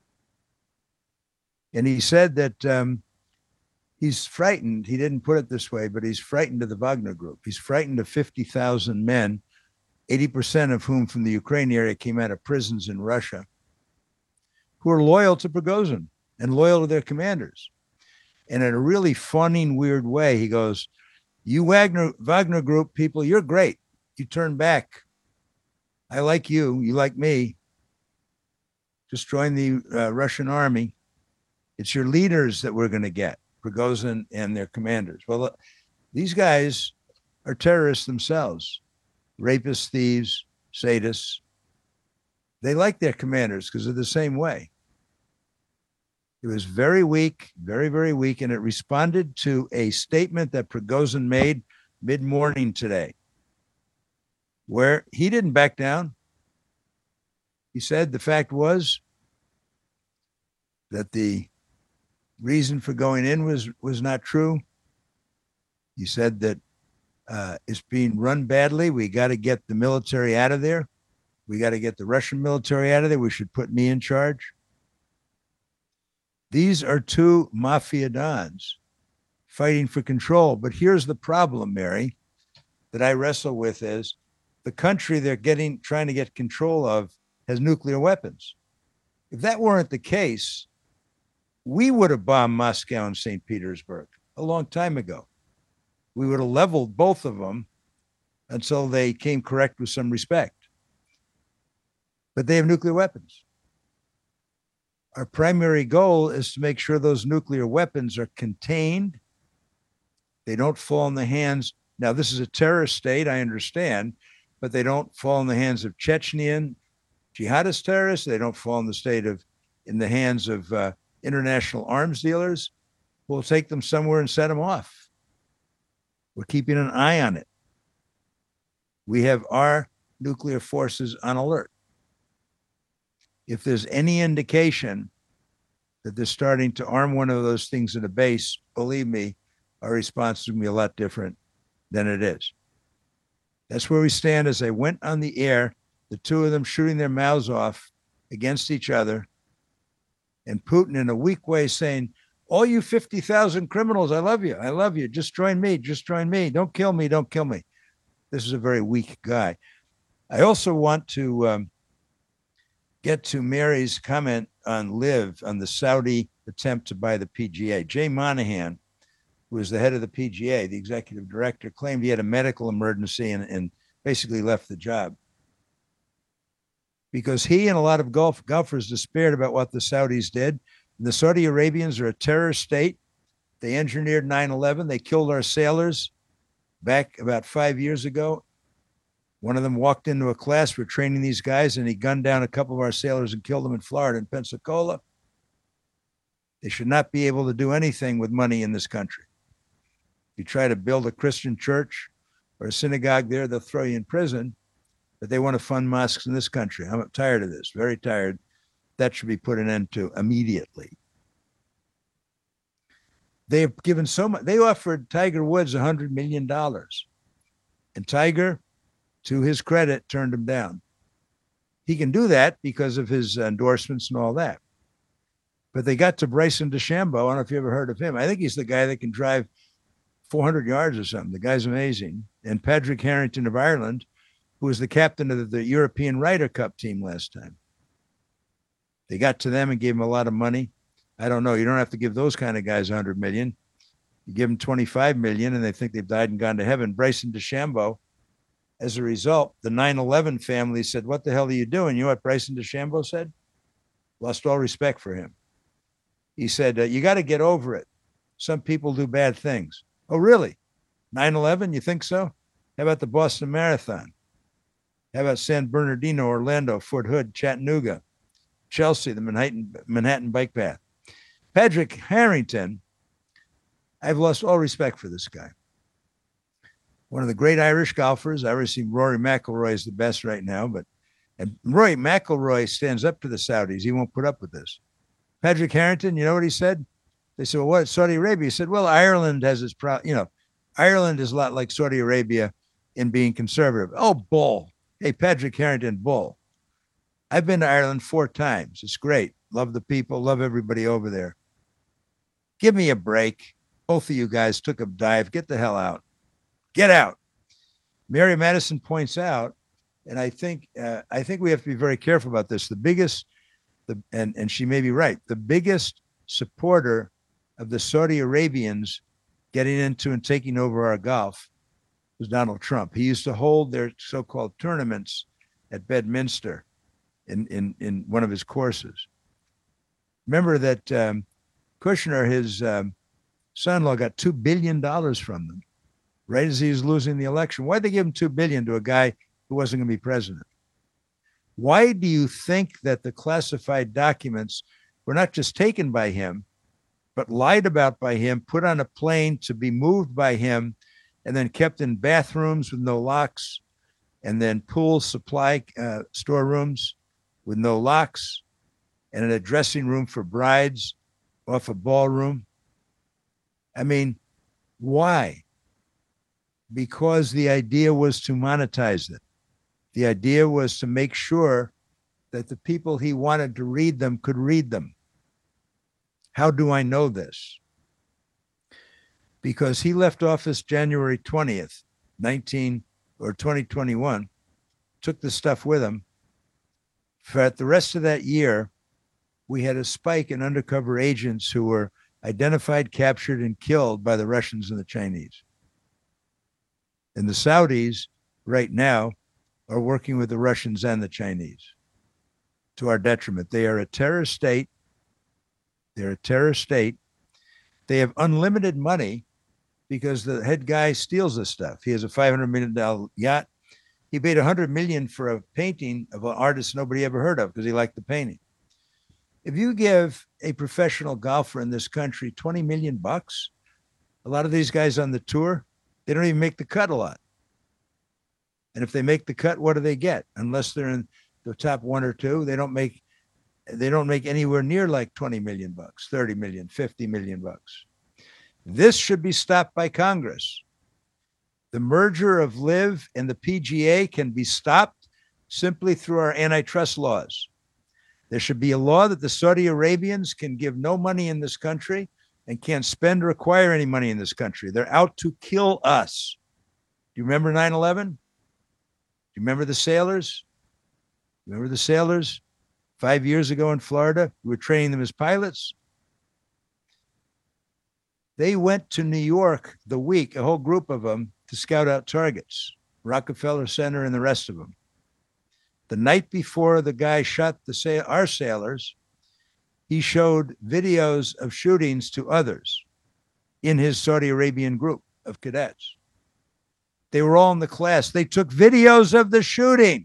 Speaker 23: And he said that um, he's frightened. He didn't put it this way, but he's frightened of the Wagner Group. He's frightened of fifty thousand men eighty percent of whom from the Ukraine area came out of prisons in Russia, who are loyal to Prigozhin and loyal to their commanders. And in a really fawning, weird way, he goes, you Wagner, Wagner Group people, you're great. You turn back. I like you. You like me. Just join the uh, Russian army. It's your leaders that we're going to get, Prigozhin and their commanders. Well, uh, these guys are terrorists themselves, rapists, thieves, sadists. They like their commanders because they're the same way. It was very weak, very, very weak, and it responded to a statement that Prigozhin made mid-morning today, where he didn't back down. He said the fact was that the reason for going in was, was not true. He said that uh, it's being run badly. We got to get the military out of there. We got to get the Russian military out of there. We should put me in charge. These are two mafia dons fighting for control. But here's the problem, Mary, that I wrestle with is the country they're getting, trying to get control of has nuclear weapons. If that weren't the case, we would have bombed Moscow and Saint Petersburg a long time ago. We would have leveled both of them until they came correct with some respect. But they have nuclear weapons. Our primary goal is to make sure those nuclear weapons are contained. They don't fall in the hands. Now, this is a terrorist state, I understand, but they don't fall in the hands of Chechenian jihadist terrorists. They don't fall in the state of, in the hands of uh, international arms dealers. We'll take them somewhere and set them off. We're keeping an eye on it. We have our nuclear forces on alert. If there's any indication that they're starting to arm one of those things at a base, believe me, our response is going to be a lot different than it is. That's where we stand as they went on the air, the two of them shooting their mouths off against each other, and Putin in a weak way saying, all you fifty thousand criminals, I love you. I love you. Just join me. Just join me. Don't kill me. Don't kill me. This is a very weak guy. I also want to um, get to Mary's comment on Liv, on the Saudi attempt to buy the P G A. Jay Monahan, who was the head of the P G A, the executive director, claimed he had a medical emergency and, and basically left the job. Because he and a lot of Gulf golfers despaired about what the Saudis did. And the Saudi Arabians are a terrorist state. They engineered nine eleven. They killed our sailors back about five years ago. One of them walked into a class. We're training these guys, and he gunned down a couple of our sailors and killed them in Florida, in Pensacola. They should not be able to do anything with money in this country. If you try to build a Christian church or a synagogue there, they'll throw you in prison. But they want to fund mosques in this country. I'm tired of this, very tired. That should be put an end to immediately. They have given so much. They offered Tiger Woods one hundred million dollars. And Tiger, to his credit, turned him down. He can do that because of his endorsements and all that. But they got to Bryson DeChambeau. I don't know if you ever heard of him. I think he's the guy that can drive four hundred yards or something. The guy's amazing. And Patrick Harrington of Ireland, who was the captain of the European Ryder Cup team last time. They got to them and gave them a lot of money. I don't know. You don't have to give those kind of guys one hundred million. You give them twenty-five million and they think they've died and gone to heaven. Bryson DeChambeau, as a result, the nine eleven family said, what the hell are you doing? You know what Bryson DeChambeau said? Lost all respect for him. He said, uh, you got to get over it. Some people do bad things. Oh, really? nine eleven, you think so? How about the Boston Marathon? How about San Bernardino, Orlando, Fort Hood, Chattanooga, Chelsea, the Manhattan, Manhattan Bike Path? Patrick Harrington, I've lost all respect for this guy. One of the great Irish golfers. I always see Rory McIlroy is the best right now, but and Rory McIlroy stands up to the Saudis. He won't put up with this. Patrick Harrington, you know what he said? They said, well, what, Saudi Arabia? He said, well, Ireland has its pro, you know, Ireland is a lot like Saudi Arabia in being conservative. Oh, bull. Hey, Patrick Harrington, bull. I've been to Ireland four times. It's great. Love the people. Love everybody over there. Give me a break. Both of you guys took a dive. Get the hell out. Get out. Mary Madison points out, And I think uh, I think we have to be very careful about this. The biggest, the and and she may be right. The biggest supporter of the Saudi Arabians getting into and taking over our Gulf was Donald Trump. He used to hold their so-called tournaments at Bedminster in in in one of his courses. Remember that um, Kushner, his um, son-in-law, got two billion dollars from them right as he was losing the election. Why'd they give him two billion dollars to a guy who wasn't going to be president? Why do you think that the classified documents were not just taken by him, but lied about by him, put on a plane to be moved by him, and then kept in bathrooms with no locks, and then pool supply uh, storerooms with no locks, and in a dressing room for brides off a ballroom? I mean, why? Because the idea was to monetize it. The idea was to make sure that the people he wanted to read them could read them. How do I know this? Because he left office January twentieth, nineteen or twenty twenty-one, took the stuff with him. For the rest of that year, we had a spike in undercover agents who were identified, captured, and killed by the Russians and the Chinese. And the Saudis right now are working with the Russians and the Chinese to our detriment. They are a terror state. They're a terror state. They have unlimited money because the head guy steals this stuff. He has a five hundred million dollars yacht. He paid one hundred million dollars for a painting of an artist nobody ever heard of because he liked the painting. If you give a professional golfer in this country twenty million bucks, a lot of these guys on the tour, they don't even make the cut a lot. And if they make the cut, what do they get? Unless they're in the top one or two, they don't make they don't make anywhere near like twenty million bucks, thirty million, fifty million bucks. This should be stopped by Congress. The merger of LIV and the P G A can be stopped simply through our antitrust laws. There should be a law that the Saudi Arabians can give no money in this country and can't spend or acquire any money in this country. They're out to kill us. Do you remember nine eleven? Do you remember the sailors? Remember the sailors five years ago in Florida? We were training them as pilots. They went to New York the week, a whole group of them, to scout out targets, Rockefeller Center and the rest of them. The night before the guy shot the sa- our sailors, he showed videos of shootings to others in his Saudi Arabian group of cadets. They were all in the class. They took videos of the shooting.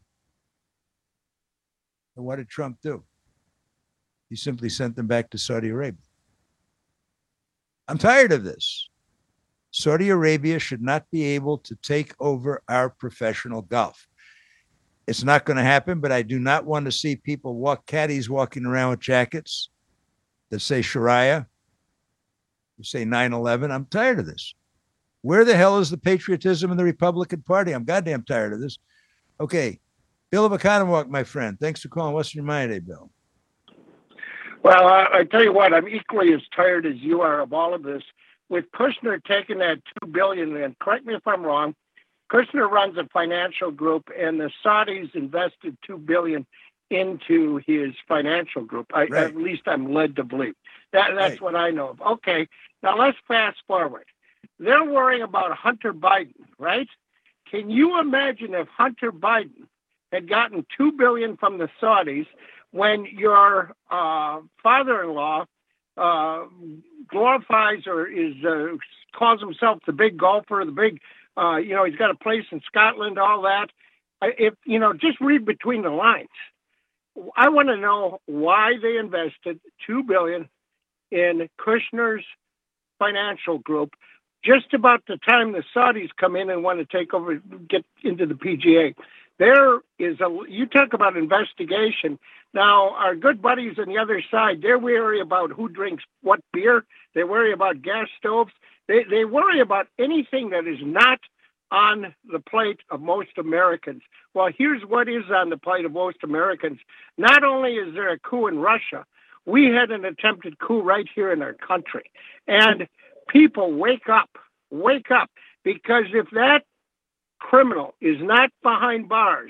Speaker 23: And what did Trump do? He simply sent them back to Saudi Arabia. I'm tired of this. Saudi Arabia should not be able to take over our professional golf. It's not going to happen, but I do not want to see people walk, caddies walking around with jackets that say Sharia, that say nine eleven. I'm tired of this. Where the hell is the patriotism in the Republican Party? I'm goddamn tired of this. Okay, Bill of Economwalk, my friend. Thanks for calling. What's in your mind today, Bill?
Speaker 16: Well, I, I tell you what, I'm equally as tired as you are of all of this. With Kushner taking that two billion dollars, and correct me if I'm wrong, Kushner runs a financial group, and the Saudis invested two billion dollars into his financial group. I, right. At least I'm led to believe. That, that's right. What I know of. Okay, now let's fast forward. They're worrying about Hunter Biden, right? Can you imagine if Hunter Biden had gotten two billion dollars from the Saudis when your uh, father-in-law uh, glorifies or is uh, calls himself the big golfer, the big, uh, you know, he's got a place in Scotland, all that. If, you know, just read between the lines. I want to know why they invested two billion dollars in Kushner's financial group just about the time the Saudis come in and want to take over, get into the P G A. There is a, you talk about investigation. Now, our good buddies on the other side, they're worried about who drinks what beer. They worry about gas stoves. They, they worry about anything that is not on the plate of most Americans. Well, here's what is on the plate of most Americans. Not only is there a coup in Russia, we had an attempted coup right here in our country. And people, wake up, wake up, because if that criminal is not behind bars,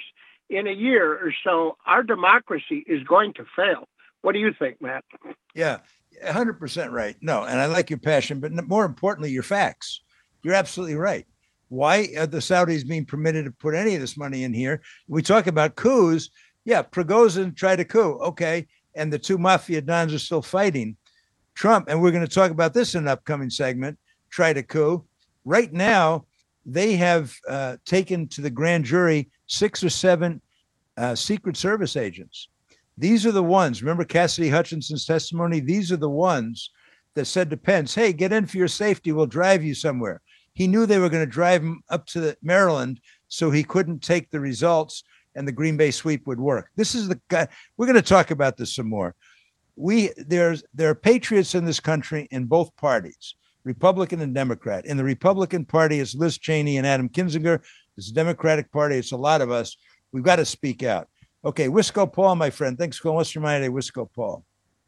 Speaker 16: in a year or so, our democracy is going to fail. What do you think, Matt?
Speaker 23: Yeah, one hundred percent right. No, and I like your passion, but more importantly, your facts. You're absolutely right. Why are the Saudis being permitted to put any of this money in here? We talk about coups. Yeah, Prigozhin tried a coup. Okay. And the two mafia dons are still fighting. Trump, and we're going to talk about this in an upcoming segment, tried a coup. Right now, they have uh, taken to the grand jury six or seven uh, Secret Service agents. These are the ones, remember Cassidy Hutchinson's testimony? These are the ones that said to Pence, hey, get in for your safety. We'll drive you somewhere. He knew they were going to drive him up to the Maryland so he couldn't take the results and the Green Bay sweep would work. This is the guy. We're going to talk about this some more. We there's there are patriots in this country in both parties, Republican and Democrat. In the Republican Party, it's Liz Cheney and Adam Kinzinger. It's the Democratic Party. It's a lot of us. We've got to speak out. Okay, Wisco Paul, my friend. Thanks for calling. What's your mind today, Wisco Paul?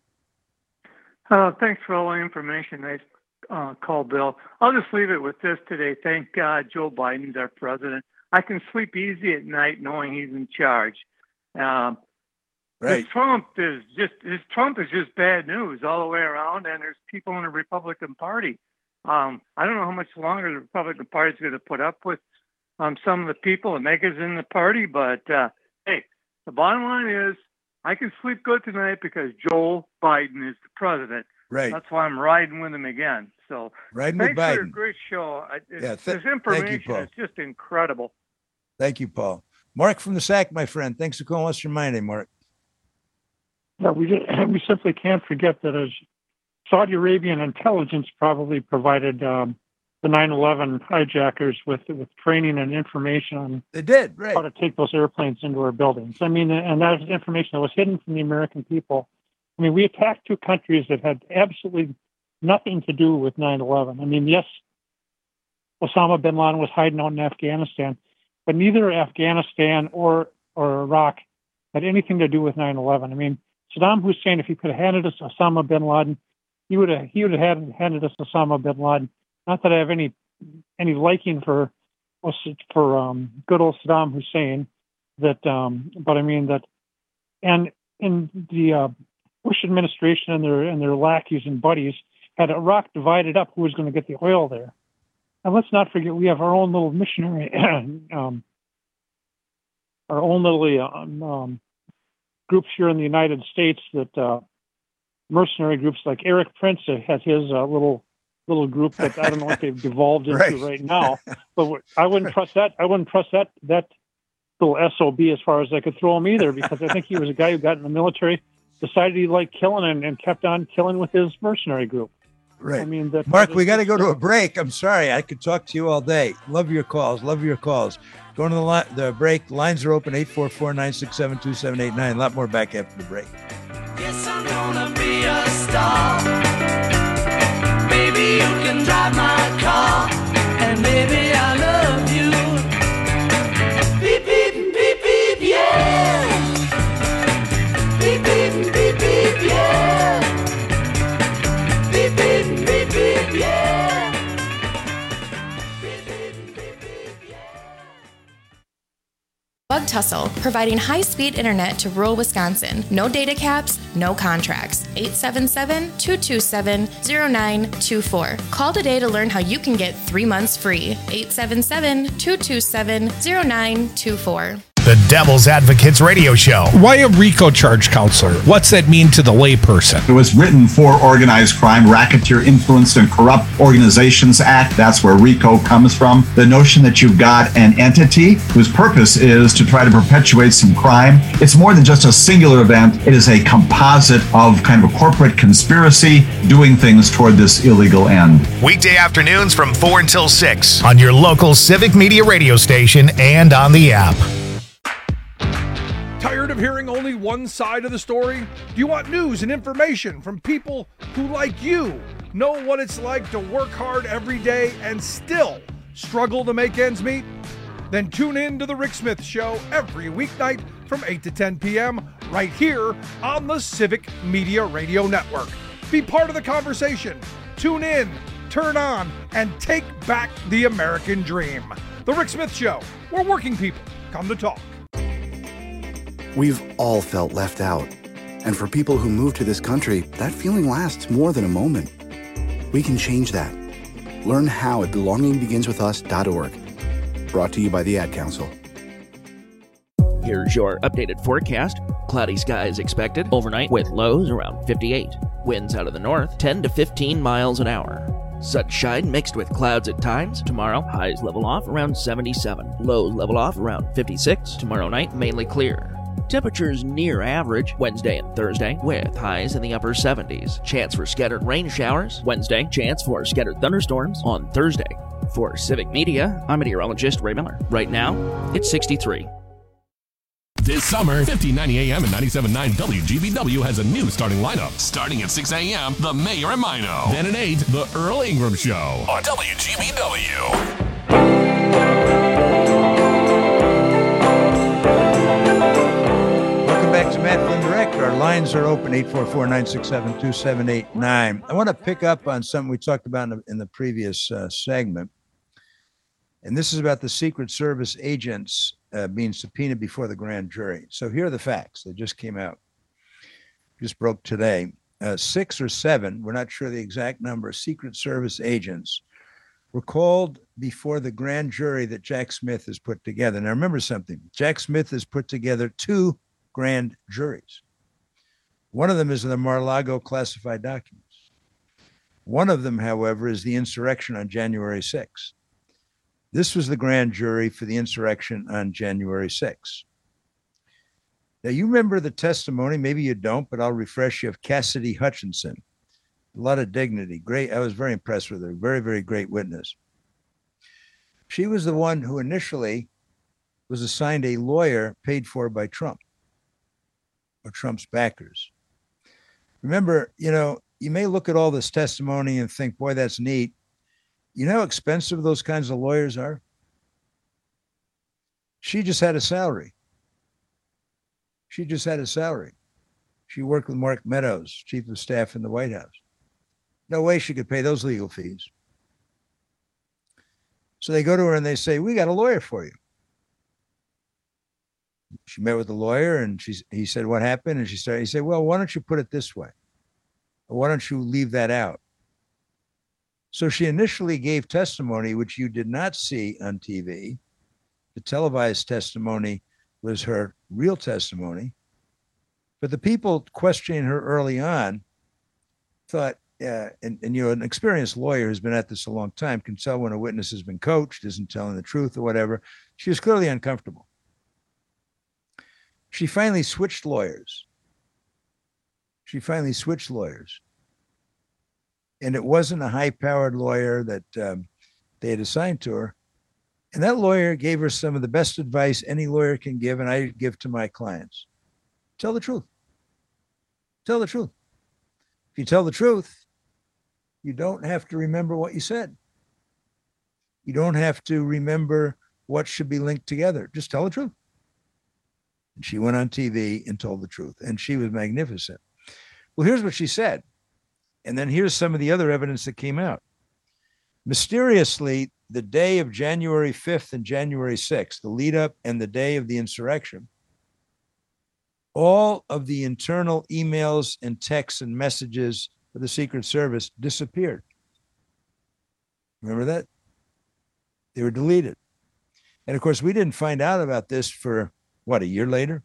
Speaker 12: Uh, thanks for all the information. Nice uh, call, Bill. I'll just leave it with this today. Thank God Joe Biden's our president. I can sleep easy at night knowing he's in charge. Um,
Speaker 23: right.
Speaker 12: This Trump is just this Trump is just bad news all the way around, and there's people in the Republican Party. Um, I don't know how much longer the Republican Party is going to put up with um, some of the people and makers in the party, but uh, hey, the bottom line is I can sleep good tonight because Joe Biden is the president.
Speaker 23: Right.
Speaker 12: That's why I'm riding with him again. So
Speaker 23: riding
Speaker 12: thanks
Speaker 23: with Biden.
Speaker 12: for a great show. I,
Speaker 23: Yeah, th-
Speaker 12: this information
Speaker 23: thank you, Paul.
Speaker 12: is just incredible.
Speaker 23: Thank you, Paul. Mark from the S A C, my friend. Thanks for calling. What's your mind, eh, Mark?
Speaker 17: Yeah, we just, we simply can't forget that as Saudi Arabian intelligence probably provided um, the nine eleven hijackers with with training and information on
Speaker 23: they did right
Speaker 17: how to take those airplanes into our buildings. I mean, and that was information that was hidden from the American people. I mean, we attacked two countries that had absolutely nothing to do with nine eleven. I mean, yes, Osama bin Laden was hiding out in Afghanistan, but neither Afghanistan or or Iraq had anything to do with nine eleven. I mean, Saddam Hussein, if he could have handed us Osama bin Laden, he would have he would have had, handed us Osama bin Laden. Not that I have any any liking for for um, good old Saddam Hussein, that um, but I mean that, and in the uh, Bush administration and their and their lackeys and buddies had Iraq divided up who was going to get the oil there. And let's not forget we have our own little missionary, um, our own little um, um, groups here in the United States that uh, mercenary groups like Eric Prince has his uh, little. little group that I don't know what they've devolved into right, right now, but I wouldn't trust that. I wouldn't trust that, that little S O B as far as I could throw him either, because I think he was a guy who got in the military, decided he liked killing and, and kept on killing with his mercenary group.
Speaker 23: Right.
Speaker 17: I mean, that,
Speaker 23: Mark,
Speaker 17: that
Speaker 23: we got to
Speaker 17: is,
Speaker 23: go to a break. I'm sorry. I could talk to you all day. Love your calls. Love your calls. Going to the, li- the break. Lines are open, eight four four, nine six seven, two seven eight nine. A lot more back after the break.
Speaker 6: Yes, I'm gonna be a star. Maybe you can drive my car, and maybe I love you. Beep, beep, beep, beep, yeah. Beep, beep, beep, beep, yeah. Beep, beep, beep, beep, yeah. Beep, beep, beep, beep, yeah.
Speaker 18: Bug Tussle, providing high-speed internet to rural Wisconsin. No data caps, no contracts. eight seven seven, two two seven, zero nine two four. Call today to learn how you can get three months free. eight seven seven, two two seven, zero nine two four.
Speaker 5: The Devil's Advocates Radio Show.
Speaker 3: Why a RICO charge counselor? What's that mean to the layperson?
Speaker 13: It was written for Organized Crime, Racketeer Influenced and Corrupt Organizations Act. That's where RICO comes from. The notion that you've got an entity whose purpose is to try to perpetuate some crime. It's more than just a singular event. It is a composite of kind of a corporate conspiracy doing things toward this illegal end.
Speaker 5: Weekday afternoons from four until six on your local Civic Media radio station and on the app.
Speaker 14: Tired of hearing only one side of the story? Do you want news and information from people who, like you, know what it's like to work hard every day and still struggle to make ends meet? Then tune in to The Rick Smith Show every weeknight from eight to ten p.m. right here on the Civic Media Radio Network. Be part of the conversation. Tune in, turn on, and take back the American dream. The Rick Smith Show, where working people come to talk.
Speaker 4: We've all felt left out. And for people who move to this country, that feeling lasts more than a moment. We can change that. Learn how at belonging begins with us dot org. Brought to you by the Ad Council.
Speaker 19: Here's your updated forecast. Cloudy skies expected overnight with lows around fifty-eight. Winds out of the north ten to fifteen miles an hour. Sunshine mixed with clouds at times. Tomorrow, highs level off around seventy-seven. Lows level off around fifty-six. Tomorrow night, mainly clear. Temperatures near average Wednesday and Thursday with highs in the upper seventies. Chance for scattered rain showers. Wednesday, chance for scattered thunderstorms on Thursday. For Civic Media, I'm meteorologist Ray Miller. Right now, it's sixty-three.
Speaker 8: This summer, fifteen ninety A M and ninety-seven point nine W G B W has a new starting lineup. Starting at six A M, The Mayor and Mino. Then at eight, The Earl Ingram Show on W G B W.
Speaker 23: Back to Matt Flynn Direct. Our lines are open, eight four four, nine six seven, two seven eight nine. I want to pick up on something we talked about in the, in the previous uh, segment. And this is about the Secret Service agents uh, being subpoenaed before the grand jury. So here are the facts that just came out, just broke today. Uh, six or seven, we're not sure the exact number, Secret Service agents were called before the grand jury that Jack Smith has put together. Now remember something, Jack Smith has put together two grand juries. One of them is the Mar-a-Lago classified documents. One of them, however, is the insurrection on January sixth. This was the grand jury for the insurrection on January sixth. Now, you remember the testimony, maybe you don't, but I'll refresh you, of Cassidy Hutchinson. A lot of dignity. Great. I was very impressed with her. Very, very great witness. She was the one who initially was assigned a lawyer paid for by Trump, or Trump's backers. Remember, you know, you may look at all this testimony and think, boy, that's neat. You know how expensive those kinds of lawyers are? She just had a salary. She just had a salary. She worked with Mark Meadows, chief of staff in the White House. No way she could pay those legal fees. So they go to her and they say, we got a lawyer for you. She met with the lawyer and she, he said, what happened? And she started, he said, well, why don't you put it this way? Or why don't you leave that out? So she initially gave testimony, which you did not see on T V. The televised testimony was her real testimony. But the people questioning her early on thought, uh, and, and, you know, an experienced lawyer who's been at this a long time can tell when a witness has been coached, isn't telling the truth or whatever. She was clearly uncomfortable. She finally switched lawyers. She finally switched lawyers. And it wasn't a high-powered lawyer that um, they had assigned to her. And that lawyer gave her some of the best advice any lawyer can give, and I give to my clients. Tell the truth. Tell the truth. If you tell the truth, you don't have to remember what you said. You don't have to remember what should be linked together. Just tell the truth. And she went on T V and told the truth, and she was magnificent. Well, here's what she said. And then here's some of the other evidence that came out. Mysteriously, the day of January fifth and January sixth, the lead up and the day of the insurrection, all of the internal emails and texts and messages for the Secret Service disappeared. Remember that? They were deleted. And of course, we didn't find out about this for, what, a year later?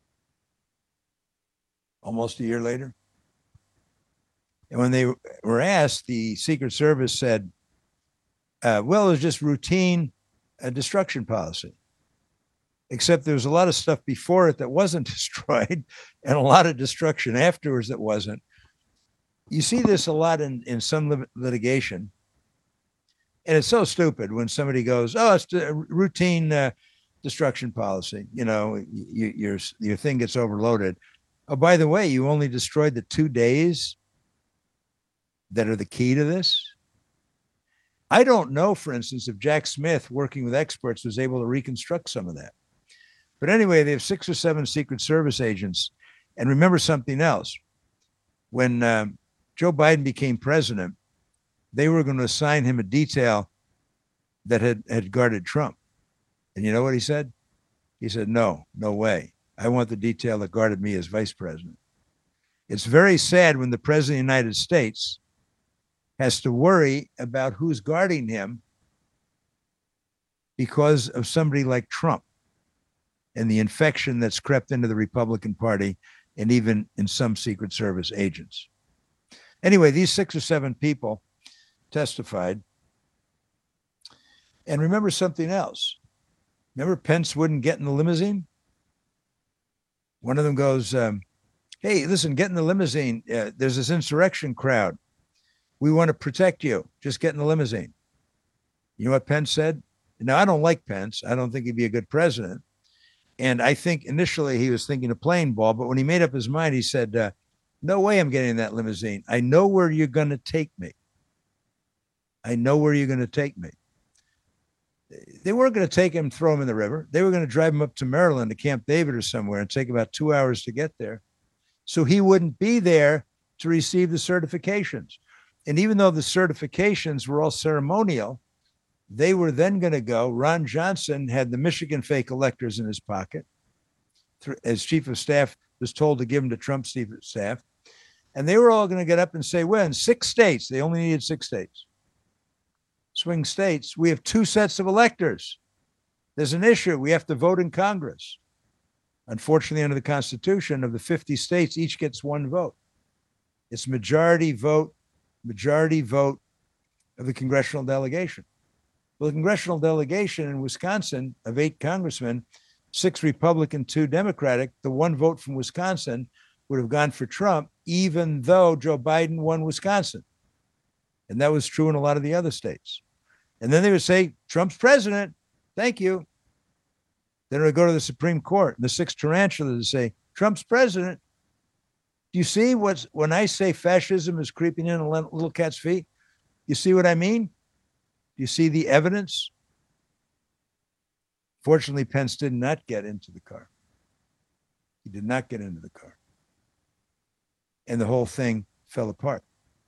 Speaker 23: Almost a year later. And when they were asked, the Secret Service said, uh, well, it was just routine uh, destruction policy. Except there was a lot of stuff before it that wasn't destroyed and a lot of destruction afterwards that wasn't. You see this a lot in, in some lit- litigation. And it's so stupid when somebody goes, oh, it's a routine uh, destruction policy. You know, you, your, your thing gets overloaded. Oh, by the way, you only destroyed the two days that are the key to this. I don't know, for instance, if Jack Smith, working with experts, was able to reconstruct some of that. But anyway, they have six or seven Secret Service agents. And remember something else. When um, Joe Biden became president, they were going to assign him a detail that had, had guarded Trump. And you know what he said? He said, no, no way. I want the detail that guarded me as vice president. It's very sad when the president of the United States has to worry about who's guarding him because of somebody like Trump and the infection that's crept into the Republican Party and even in some Secret Service agents. Anyway, these six or seven people testified. And remember something else. Remember Pence wouldn't get in the limousine? One of them goes, um, hey, listen, get in the limousine. Uh, there's this insurrection crowd. We want to protect you. Just get in the limousine. You know what Pence said? Now, I don't like Pence. I don't think he'd be a good president. And I think initially he was thinking of playing ball, but when he made up his mind, he said, uh, no way I'm getting in that limousine. I know where you're going to take me. I know where you're going to take me. They weren't going to take him and throw him in the river. They were going to drive him up to Maryland, to Camp David or somewhere, and take about two hours to get there. So he wouldn't be there to receive the certifications. And even though the certifications were all ceremonial, they were then going to go. Ron Johnson had the Michigan fake electors in his pocket. As chief of staff was told to give them to Trump's chief of staff. And they were all going to get up and say, well, in six states, they only needed six states. Swing states, we have two sets of electors. There's an issue. We have to vote in Congress. Unfortunately, under the Constitution, of the fifty states, each gets one vote. It's majority vote, majority vote of the congressional delegation. Well, the congressional delegation in Wisconsin of eight congressmen, six Republican, two Democratic, the one vote from Wisconsin would have gone for Trump, even though Joe Biden won Wisconsin. And that was true in a lot of the other states. And then they would say, Trump's president. Thank you. Then it would go to the Supreme Court. And the six tarantulas would say, Trump's president. Do you see what's, when I say fascism is creeping in a little cat's feet? You see what I mean? Do you see the evidence? Fortunately, Pence did not get into the car. He did not get into the car. And the whole thing fell apart.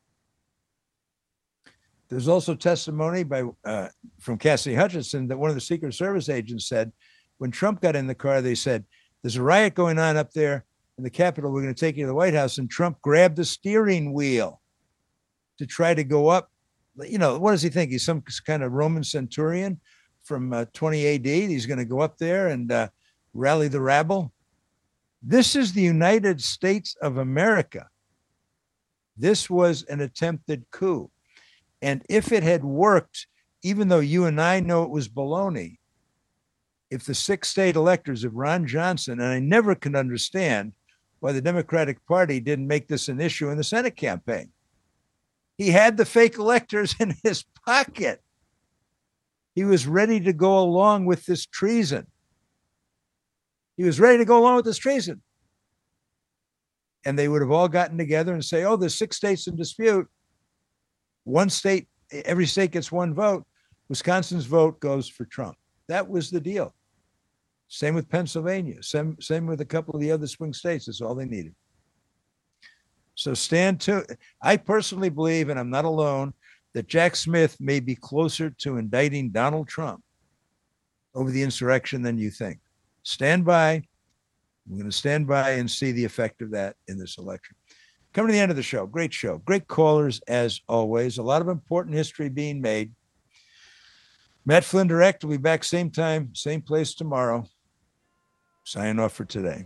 Speaker 23: There's also testimony by uh, from Cassidy Hutchinson that one of the Secret Service agents said, when Trump got in the car, they said, there's a riot going on up there in the Capitol. We're going to take you to the White House. And Trump grabbed the steering wheel to try to go up. You know, what does he think? He's some kind of Roman centurion from uh, twenty A D. He's going to go up there and uh, rally the rabble. This is the United States of America. This was an attempted coup. And if it had worked, even though you and I know it was baloney, if the six state electors of Ron Johnson, and I never could understand why the Democratic Party didn't make this an issue in the Senate campaign. He had the fake electors in his pocket. He was ready to go along with this treason. He was ready to go along with this treason. And they would have all gotten together and say, oh, there's six states in dispute. One state, every state gets one vote. Wisconsin's vote goes for Trump. That was the deal. Same with Pennsylvania. Same, same with a couple of the other swing states. That's all they needed. So stand to. I personally believe, and I'm not alone, that Jack Smith may be closer to indicting Donald Trump over the insurrection than you think. Stand by. We're going to stand by and see the effect of that in this election. Coming to the end of the show. Great show. Great callers, as always. A lot of important history being made. Matt Flynn Direct will be back same time, same place tomorrow. Signing off for today.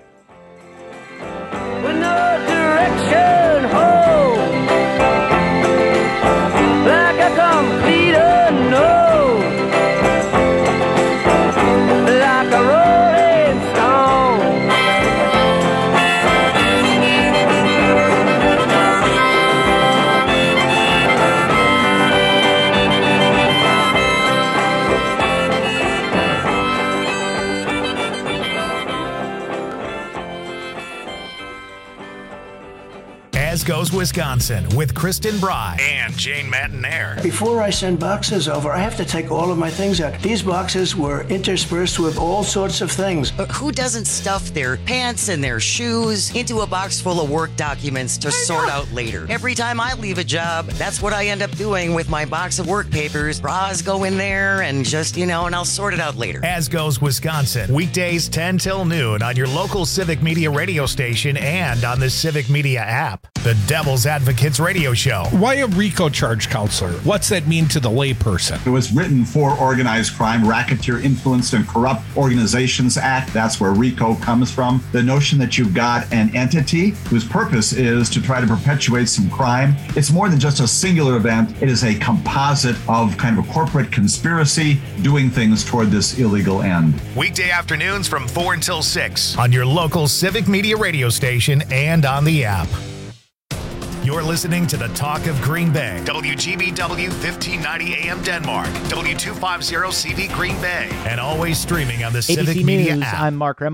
Speaker 6: With no direction home, like a complete unknown, like a rolling stone.
Speaker 5: Goes Wisconsin with Kristen Bry and Jane Matanair.
Speaker 15: Before I send boxes over, I have to take all of my things out. These boxes were interspersed with all sorts of things.
Speaker 11: But who doesn't stuff their pants and their shoes into a box full of work documents to sort out later? Every time I leave a job, that's what I end up doing with my box of work papers. Bras go in there and just, you know, and I'll sort it out later.
Speaker 5: As Goes Wisconsin, weekdays ten till noon on your local Civic Media radio station and on the Civic Media app. The Devil's Advocates Radio Show.
Speaker 3: Why a RICO charge, counselor? What's that mean to the layperson?
Speaker 13: It was written for Organized Crime, Racketeer Influenced and Corrupt Organizations Act. That's where RICO comes from. The notion that you've got an entity whose purpose is to try to perpetuate some crime. It's more than just a singular event. It is a composite of kind of a corporate conspiracy doing things toward this illegal end.
Speaker 5: Weekday afternoons from four until six on your local Civic Media radio station and on the app. You're listening to the Talk of Green Bay. W G B W fifteen ninety A M Denmark. W two fifty C V Green Bay. And always streaming on the
Speaker 1: A B C
Speaker 5: Civic Media
Speaker 1: News,
Speaker 5: app.
Speaker 1: I'm Mark Remo.